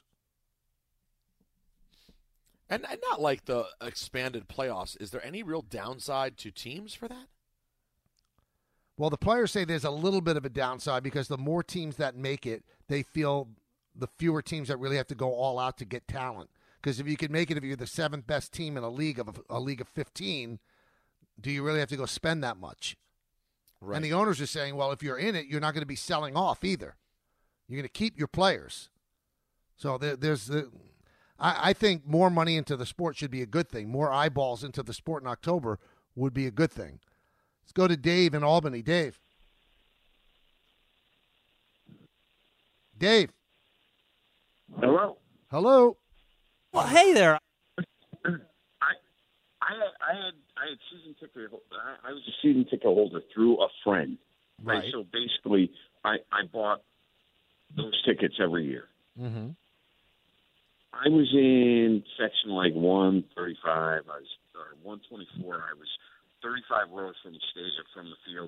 Speaker 5: And, and not like the expanded playoffs. Is there any real downside to teams for that?
Speaker 4: Well, the players say there's a little bit of a downside because the more teams that make it, they feel the fewer teams that really have to go all out to get talent. Because if you can make it, if you're the seventh best team in a league of a, a league of fifteen, do you really have to go spend that much? Right. And the owners are saying, well, if you're in it, you're not going to be selling off either. You're going to keep your players. So there, there's the. I, I think more money into the sport should be a good thing. More eyeballs into the sport in October would be a good thing. Let's go to Dave in Albany. Dave. Dave.
Speaker 7: Hello.
Speaker 4: Hello.
Speaker 11: Well, hey there.
Speaker 7: I I had I had I had season ticket. I was a season ticket holder through a friend.
Speaker 4: Right.
Speaker 7: So basically, I I bought those tickets every year.
Speaker 4: Mm-hmm.
Speaker 7: I was in section like one thirty-five. I was or one twenty-four. I was thirty-five rows from the stage from the field.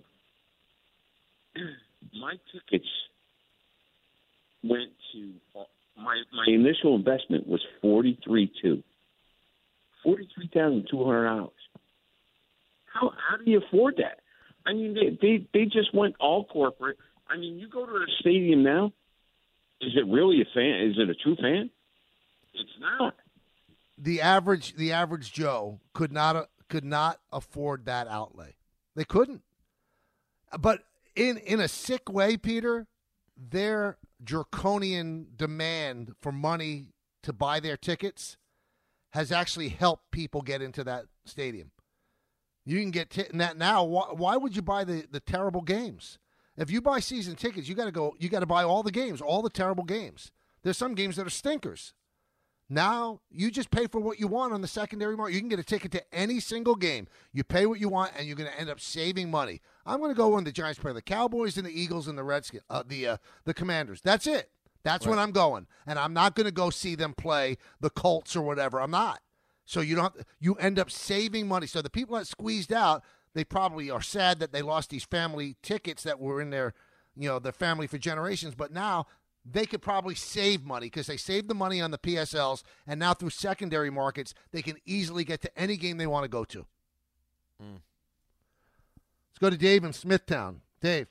Speaker 7: My tickets went to my my initial investment was forty-three two. Forty-three thousand two hundred dollars. How how do you afford that? I mean, they, they they just went all corporate. I mean, you go to the stadium now. Is it really a fan? Is it a true fan? It's not.
Speaker 4: The average the average Joe could not could not afford that outlay. They couldn't. But in in a sick way, Peter, their draconian demand for money to buy their tickets has actually helped people get into that stadium. You can get t- that now. Why, why would you buy the, the terrible games? If you buy season tickets, you got to go. You got to buy all the games, all the terrible games. There's some games that are stinkers. Now you just pay for what you want on the secondary market. You can get a ticket to any single game. You pay what you want, and you're going to end up saving money. I'm going to go when the Giants play the Cowboys and the Eagles and the Redskins, uh, the uh, the Commanders. That's it. That's right. When I'm going, and I'm not going to go see them play the Colts or whatever. I'm not. So you don't. You end up saving money. So the people that squeezed out, they probably are sad that they lost these family tickets that were in their, you know, their family for generations. But now they could probably save money because they saved the money on the P S Ls, and now through secondary markets, they can easily get to any game they want to go to. Mm. Let's go to Dave in Smithtown. Dave.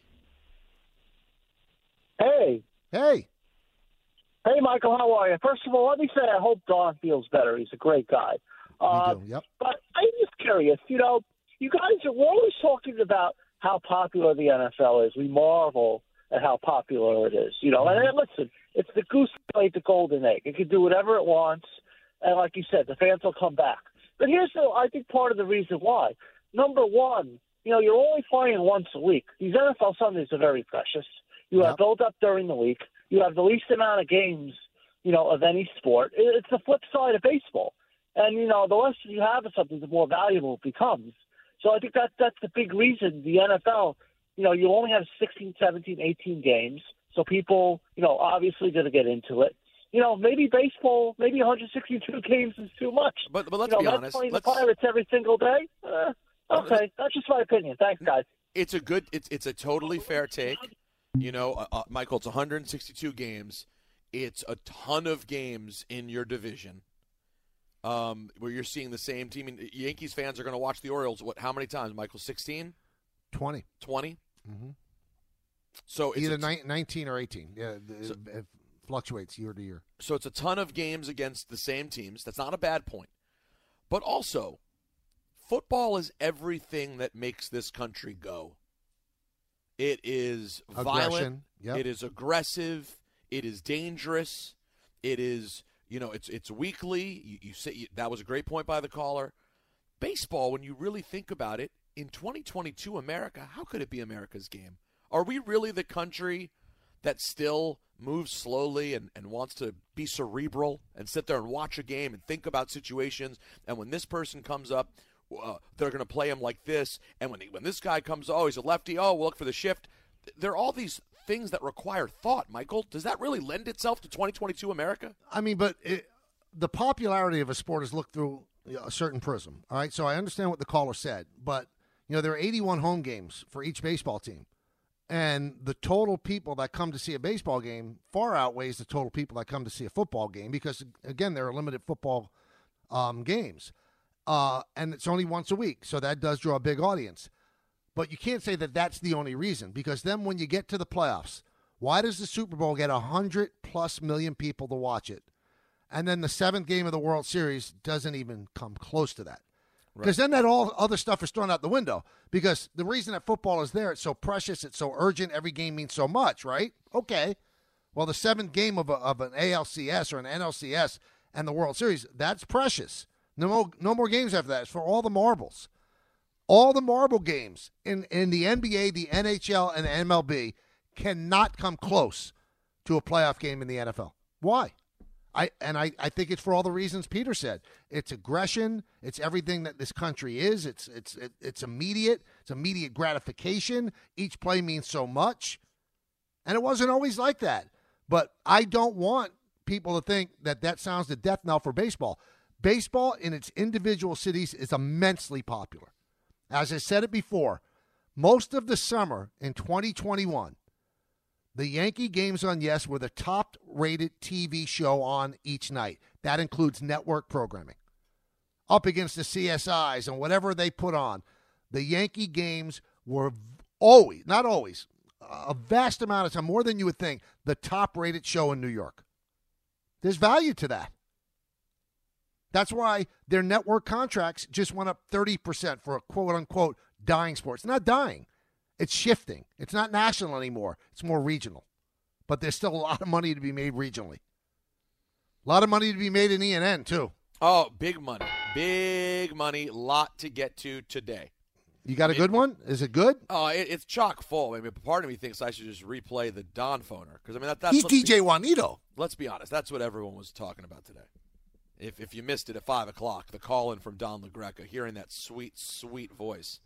Speaker 22: Hey.
Speaker 4: Hey.
Speaker 22: Hey, Michael, how are you? First of all, let me say I hope Don feels better. He's a great guy. Uh,
Speaker 4: yep.
Speaker 22: But I'm just curious, you know, you guys are we're always talking about how popular the N F L is. We marvel at how popular it is. You know, and, and listen, it's the goose that laid the golden egg. It can do whatever it wants, and like you said, the fans will come back. But here's, the, I think, part of the reason why. Number one, you know, you're only playing once a week. These N F L Sundays are very precious. You have yep. build-up during the week. You have the least amount of games, you know, of any sport. It's the flip side of baseball. And, you know, the less you have of something, the more valuable it becomes. So I think that that's the big reason the N F L, you know, you only have sixteen, seventeen, eighteen games. So people, you know, obviously going to get into it. You know, maybe baseball, maybe one hundred sixty-two games is too much.
Speaker 5: But, but let's
Speaker 22: you know,
Speaker 5: be honest.
Speaker 22: Playing
Speaker 5: let's...
Speaker 22: the Pirates every single day? Uh, okay, that's just my opinion. Thanks, guys.
Speaker 5: It's a good, it's it's a totally fair take. You know, uh, uh, Michael, it's one hundred sixty-two games. It's a ton of games in your division um, where you're seeing the same team. And Yankees fans are going to watch the Orioles, what? How many times, Michael? sixteen?
Speaker 4: twenty.
Speaker 5: twenty?
Speaker 4: Mm-hmm.
Speaker 5: So it's
Speaker 4: Either
Speaker 5: a t-
Speaker 4: nineteen or eighteen. Yeah, so, it, it fluctuates year to year.
Speaker 5: So it's a ton of games against the same teams. That's not a bad point. But also, football is everything that makes this country go. It is violent.
Speaker 4: Yep.
Speaker 5: It is aggressive. It is dangerous. It is, you know, it's it's weekly. You, you say you, that was a great point by the caller. Baseball, when you really think about it, in twenty twenty-two America, how could it be America's game? Are we really the country that still moves slowly and, and wants to be cerebral and sit there and watch a game and think about situations? And when this person comes up, Uh, they're going to play him like this, and when he, when this guy comes, oh, he's a lefty, oh, we'll look for the shift. There are all these things that require thought, Michael. Does that really lend itself to twenty twenty-two America?
Speaker 4: I mean, but it, the popularity of a sport is looked through a certain prism, all right? So I understand what the caller said, but You know, there are eighty-one home games for each baseball team. And the total people that come to see a baseball game far outweighs the total people that come to see a football game because, again, there are limited football um, games. Uh, and it's only once a week, so that does draw a big audience. But you can't say that that's the only reason because then when you get to the playoffs, why does the Super Bowl get one hundred plus million people to watch it? And then the seventh game of the World Series doesn't even come close to that. Because right. then that all other stuff is thrown out the window. Because the reason that football is there, it's so precious, it's so urgent, every game means so much, right? Okay. Well, the seventh game of, a, of an A L C S or an N L C S and the World Series, that's precious. No more, no more games after that. It's for all the marbles. All the marble games in, in the N B A, the N H L, and the M L B cannot come close to a playoff game in the N F L. Why? I and I, I think it's for all the reasons Peter said. It's aggression. It's everything that this country is. It's it's it, it's immediate. It's immediate gratification. Each play means so much. And it wasn't always like that. But I don't want people to think that that sounds the death knell for baseball. Baseball in its individual cities is immensely popular. As I said it before, most of the summer in twenty twenty-one, the Yankee games on Yes were the top-rated T V show on each night. That includes network programming. Up against the C S Is and whatever they put on, the Yankee games were always, not always, a vast amount of time, more than you would think, the top-rated show in New York. There's value to that. That's why their network contracts just went up thirty percent for a quote-unquote dying sport. It's not dying. It's shifting. It's not national anymore. It's more regional. But there's still a lot of money to be made regionally. A lot of money to be made in E and N, too.
Speaker 5: Oh, big money. Big money. Lot to get to today.
Speaker 4: You got a good one? Is it good?
Speaker 5: Oh, it, it's chock full. I mean, part of me thinks I should just replay the Don phoner. Because, I mean, that, that's...
Speaker 4: He's D J Juanito.
Speaker 5: Let's be honest. That's what everyone was talking about today. If if you missed it at five o'clock, the call-in from Don LaGreca, hearing that sweet, sweet voice.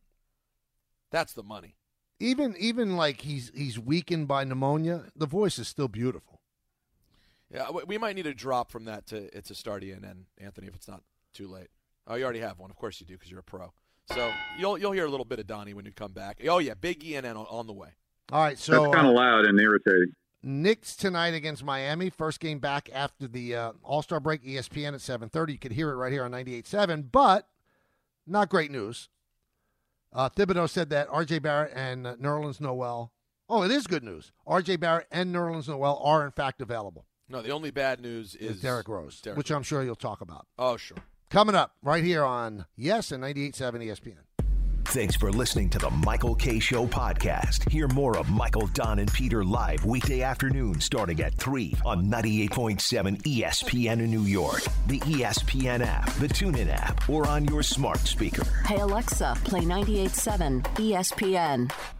Speaker 5: That's the money.
Speaker 4: Even even like he's he's weakened by pneumonia, the voice is still beautiful.
Speaker 5: Yeah, we might need a drop from that to to start E and N, Anthony, if it's not too late. Oh, you already have one. Of course you do because you're a pro. So you'll you'll hear a little bit of Donnie when you come back. Oh, yeah, big E and N on, on the way.
Speaker 4: All right, so
Speaker 8: that's kind of uh, loud and irritating.
Speaker 4: Knicks tonight against Miami. First game back after the uh, All-Star break, E S P N at seven thirty. You could hear it right here on ninety-eight point seven, but not great news. Uh, Thibodeau said that R J Barrett and uh, Nerlens Noel. Oh, it is good news. R J Barrett and Nerlens Noel are, in fact, available.
Speaker 5: No, the only bad news is,
Speaker 4: is Derrick Rose, Derrick which
Speaker 5: Rose.
Speaker 4: I'm sure you'll talk about.
Speaker 5: Oh, sure.
Speaker 4: Coming up right here on Yes and ninety-eight point seven E S P N.
Speaker 1: Thanks for listening to the Michael K. Show podcast. Hear more of Michael, Don, and Peter live weekday afternoon starting at three on ninety-eight point seven E S P N in New York, the E S P N app, the TuneIn app, or on your smart speaker.
Speaker 9: Hey, Alexa, play ninety-eight point seven E S P N.